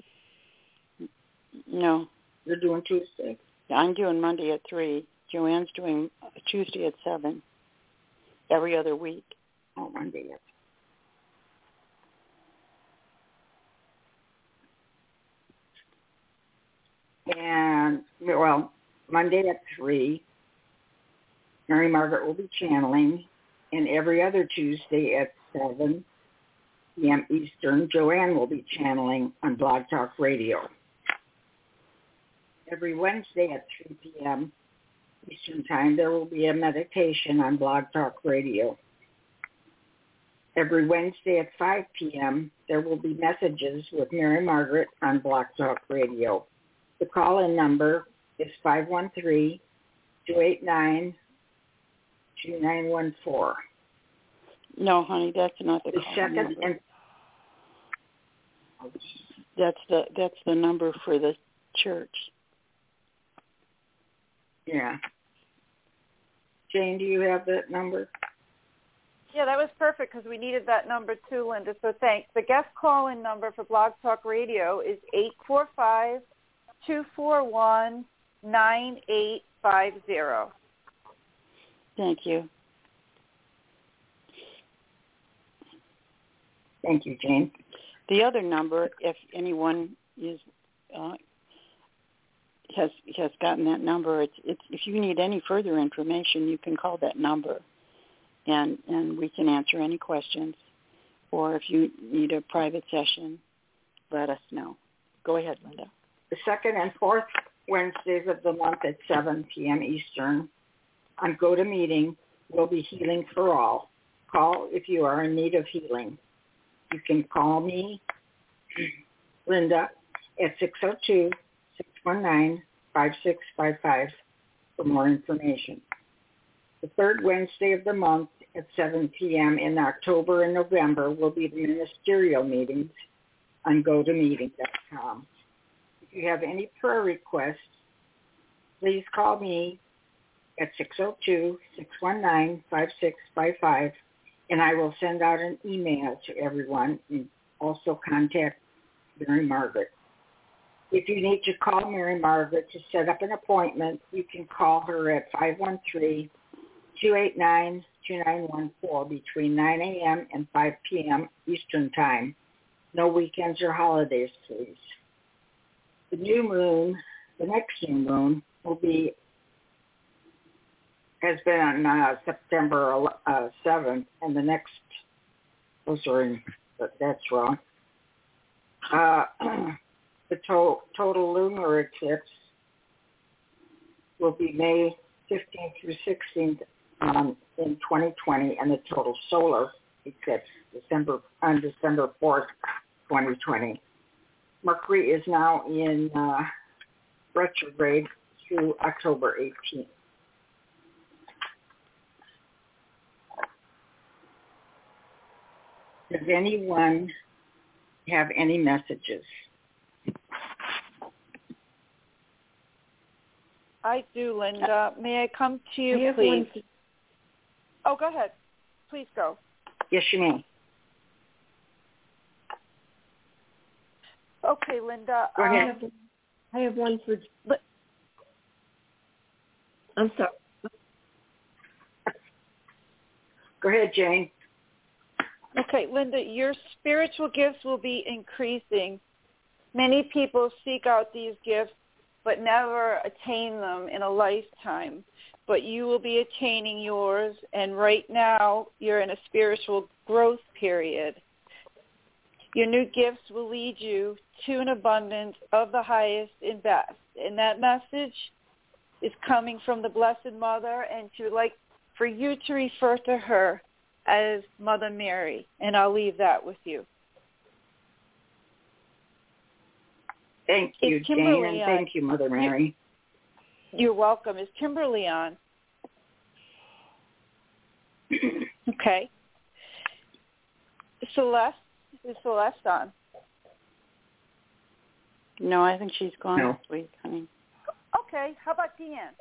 S4: No.
S3: You're doing Tuesday?
S4: I'm doing Monday at three. Joanne's doing Tuesday at seven. Every other week.
S3: Oh, Monday at And, well, Monday at three, Mary Margaret will be channeling. And every other Tuesday at seven p.m. Eastern, Joanne will be channeling on Blog Talk Radio. Every Wednesday at three p.m. Eastern Time, there will be a meditation on Blog Talk Radio. Every Wednesday at five p.m., there will be messages with Mary Margaret on Blog Talk Radio. The call-in number is five one three, two eight nine, two nine one four.
S4: No, honey, that's not the,
S3: the
S4: call
S3: second
S4: number.
S3: And
S4: that's the that's the number for the church.
S3: Yeah. Jane, do you have that number?
S6: Yeah, that was perfect because we needed that number too, Linda, so thanks. The guest call-in number for Blog Talk Radio is eight four five, two four one, nine eight five zero.
S4: Thank you.
S3: Thank you, Jane.
S4: The other number, if anyone is uh, has has gotten that number, it's it's if you need any further information, you can call that number, and and we can answer any questions, or if you need a private session, let us know. Go ahead, Linda.
S3: The second and fourth Wednesdays of the month at seven p.m. Eastern on GoToMeeting will be Healing for All. Call if you are in need of healing. You can call me, Linda, at six oh two, six one nine, five six five five for more information. The third Wednesday of the month at seven p.m. in October and November will be the ministerial meetings on go to meeting dot com. If you have any prayer requests, please call me at six oh two, six one nine, five six five five, and I will send out an email to everyone and also contact Mary Margaret. If you need to call Mary Margaret to set up an appointment, you can call her at five one three, two eight nine, two nine one four between nine a.m. and five p.m. Eastern Time. No weekends or holidays, please. The new moon, the next new moon, will be has been on uh, September uh, seventh, and the next, oh, sorry, but that's wrong. Uh, the to- total lunar eclipse will be May fifteenth through sixteenth um, in twenty twenty, and the total solar eclipse December on December fourth, twenty twenty. Mercury is now in uh, retrograde through October eighteenth. Does anyone have any messages?
S6: I do, Linda. May I come to you,
S5: I have
S6: please?
S5: one.
S6: Oh, go ahead. Please go.
S3: Yes, you may.
S6: Okay, Linda.
S3: Go ahead.
S5: I have, I have one for. I'm sorry.
S3: Go ahead, Jane.
S6: Okay, Linda, your spiritual gifts will be increasing. Many people seek out these gifts but never attain them in a lifetime. But you will be attaining yours, and right now you're in a spiritual growth period. Your new gifts will lead you to an abundance of the highest and best. And that message is coming from the Blessed Mother, and she would like for you to refer to her as Mother Mary, and I'll leave that with you.
S3: Thank you, Jane, and thank you, Mother Mary.
S6: You're welcome. Is Kimberly on? Okay. Celeste? Is Celeste on?
S4: No, I think she's gone
S3: no.
S4: this week, honey.
S6: Okay. How about Deanne?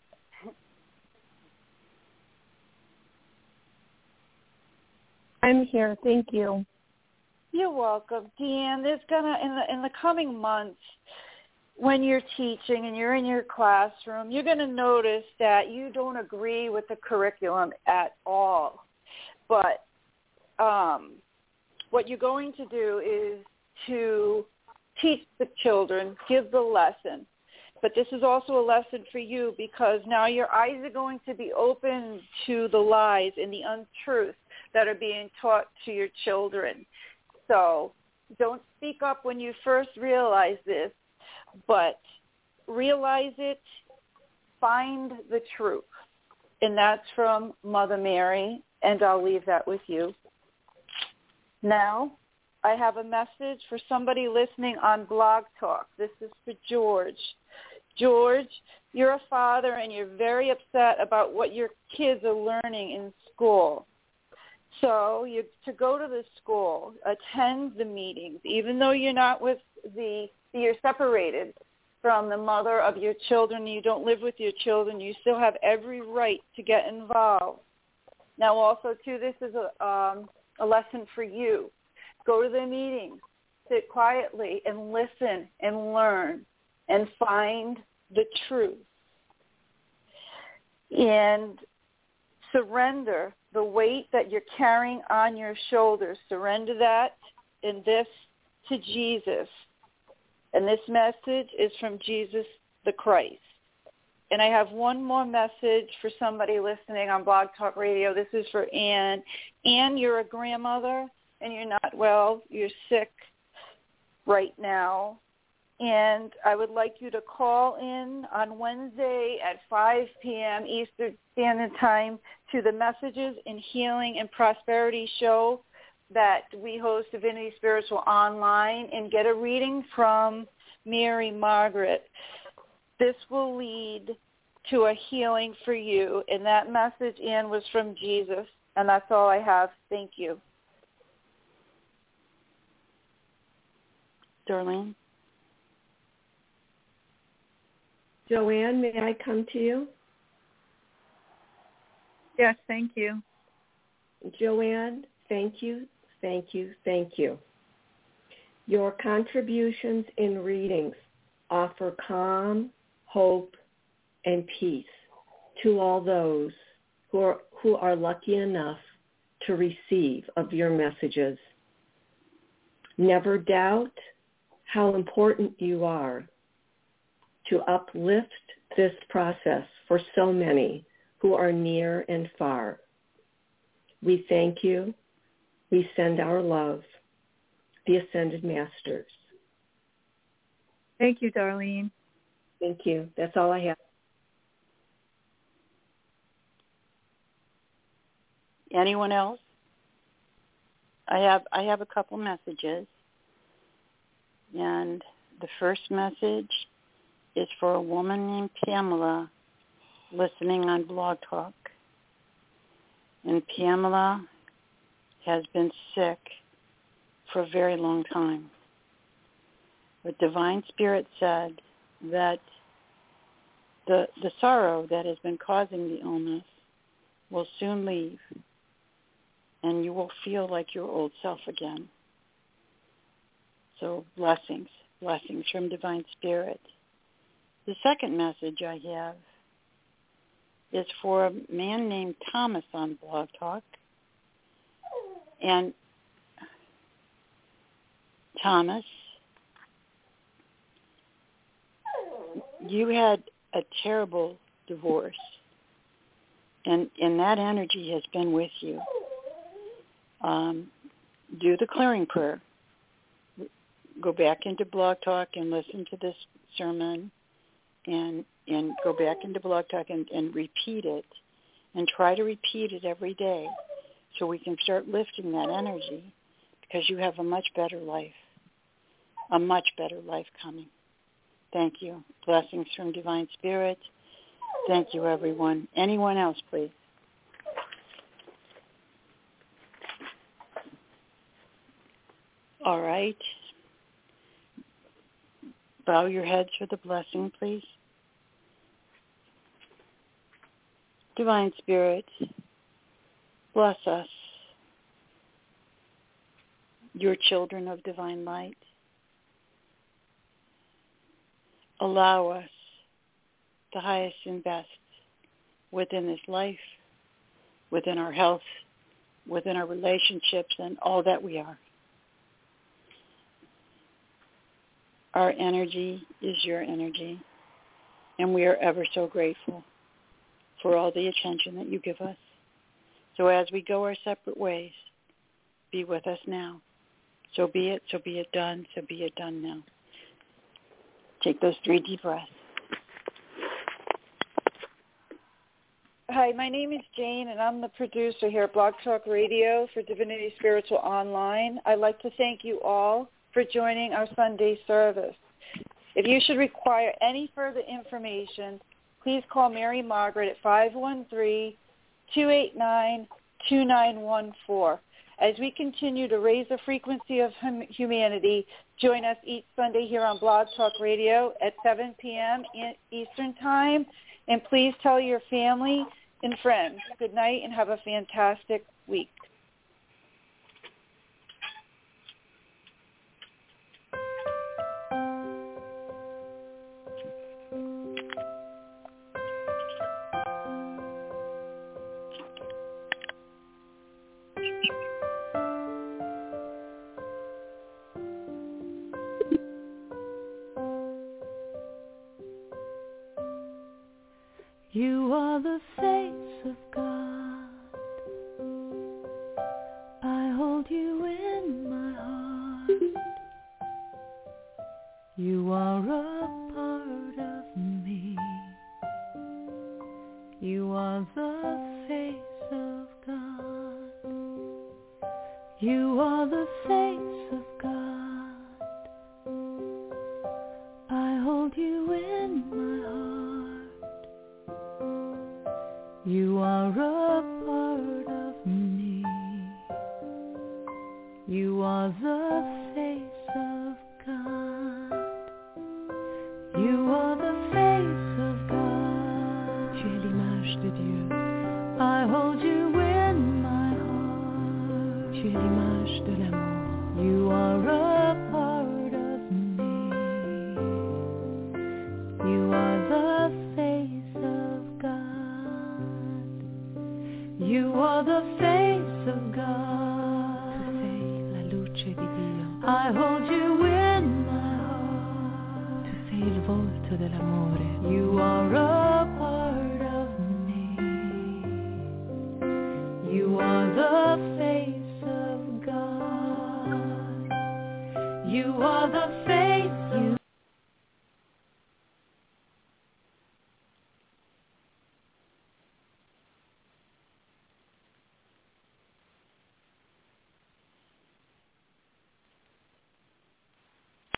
S9: I'm here. Thank you.
S6: You're welcome, Deanne. There's gonna in the in the coming months, when you're teaching and you're in your classroom, you're gonna notice that you don't agree with the curriculum at all. But um, what you're going to do is to teach the children, give the lesson. But this is also a lesson for you, because now your eyes are going to be open to the lies and the untruth that are being taught to your children. So don't speak up when you first realize this, but realize it, find the truth. And that's from Mother Mary, and I'll leave that with you. Now, I have a message for somebody listening on Blog Talk. This is for George. George, you're a father and you're very upset about what your kids are learning in school. So you to go to the school, attend the meetings, even though you're not with the, you're separated from the mother of your children, you don't live with your children, you still have every right to get involved. Now also, too, this is a, um, a lesson for you. Go to the meetings, sit quietly and listen and learn and find the truth. And surrender the weight that you're carrying on your shoulders. Surrender that and this to Jesus. And this message is from Jesus the Christ. And I have one more message for somebody listening on Blog Talk Radio. This is for Ann. Ann, you're a grandmother and you're not well. You're sick right now. And I would like you to call in on Wednesday at five p.m. Eastern Standard Time to the Messages in Healing and Prosperity show that we host Divinity Spiritual Online, and get a reading from Mary Margaret. This will lead to a healing for you. And that message, Ann, was from Jesus. And that's all I have. Thank you.
S4: Darlene?
S5: Joanne, may I come to you?
S8: Yes, thank you.
S5: Joanne, thank you, thank you, thank you. Your contributions in readings offer calm, hope, and peace to all those who are, who are lucky enough to receive of your messages. Never doubt how important you are to uplift this process for so many who are near and far. We thank you. We send our love. The Ascended Masters.
S8: Thank you, Darlene.
S5: Thank you. That's all I have.
S4: Anyone else? I have I have a couple messages. And the first message is for a woman named Pamela listening on Blog Talk. And Pamela has been sick for a very long time. But Divine Spirit said that the the sorrow that has been causing the illness will soon leave, and you will feel like your old self again. So blessings, blessings from Divine Spirit. The second message I have is for a man named Thomas on Blog Talk. And Thomas, you had a terrible divorce, and, and that energy has been with you. Um, do the clearing prayer. Go back into Blog Talk and listen to this sermon, and and go back into Blog Talk and, and repeat it, and try to repeat it every day so we can start lifting that energy, because you have a much better life, a much better life coming. Thank you. Blessings from Divine Spirit. Thank you, everyone. Anyone else, please? All right. Bow your heads for the blessing, please. Divine Spirit, bless us, your children of divine light. Allow us the highest and best within this life, within our health, within our relationships, and all that we are. Our energy is your energy, and we are ever so grateful for all the attention that you give us. So as we go our separate ways, be with us now. So be it, so be it done, so be it done now. Take those three deep breaths.
S6: Hi, my name is Jane, and I'm the producer here at Blog Talk Radio for Divinity Spiritual Online. I'd like to thank you all for joining our Sunday service. If you should require any further information, please call Mary Margaret at five one three, two eight nine, two nine one four. As we continue to raise the frequency of hum- humanity, join us each Sunday here on Blog Talk Radio at seven p.m. Eastern Time. And please tell your family and friends. Good night and have a fantastic week.
S2: You are the face of God. I hold you in my heart. You are a part of me. You are the face of God. You are the face of God. I hold you in my heart. You are a part of me. You are the face of God. You are the face of God. Tu es l'image de Dieu. I hold you in my heart. Tu es l'image de l'amour. You are a part of me. You are the face of God. You are the face of God. Tu sei la luce di Dio. I hold you in my heart. Tu sei il volto dell'amore. You are a part of me. You are the face of God. You are the face. You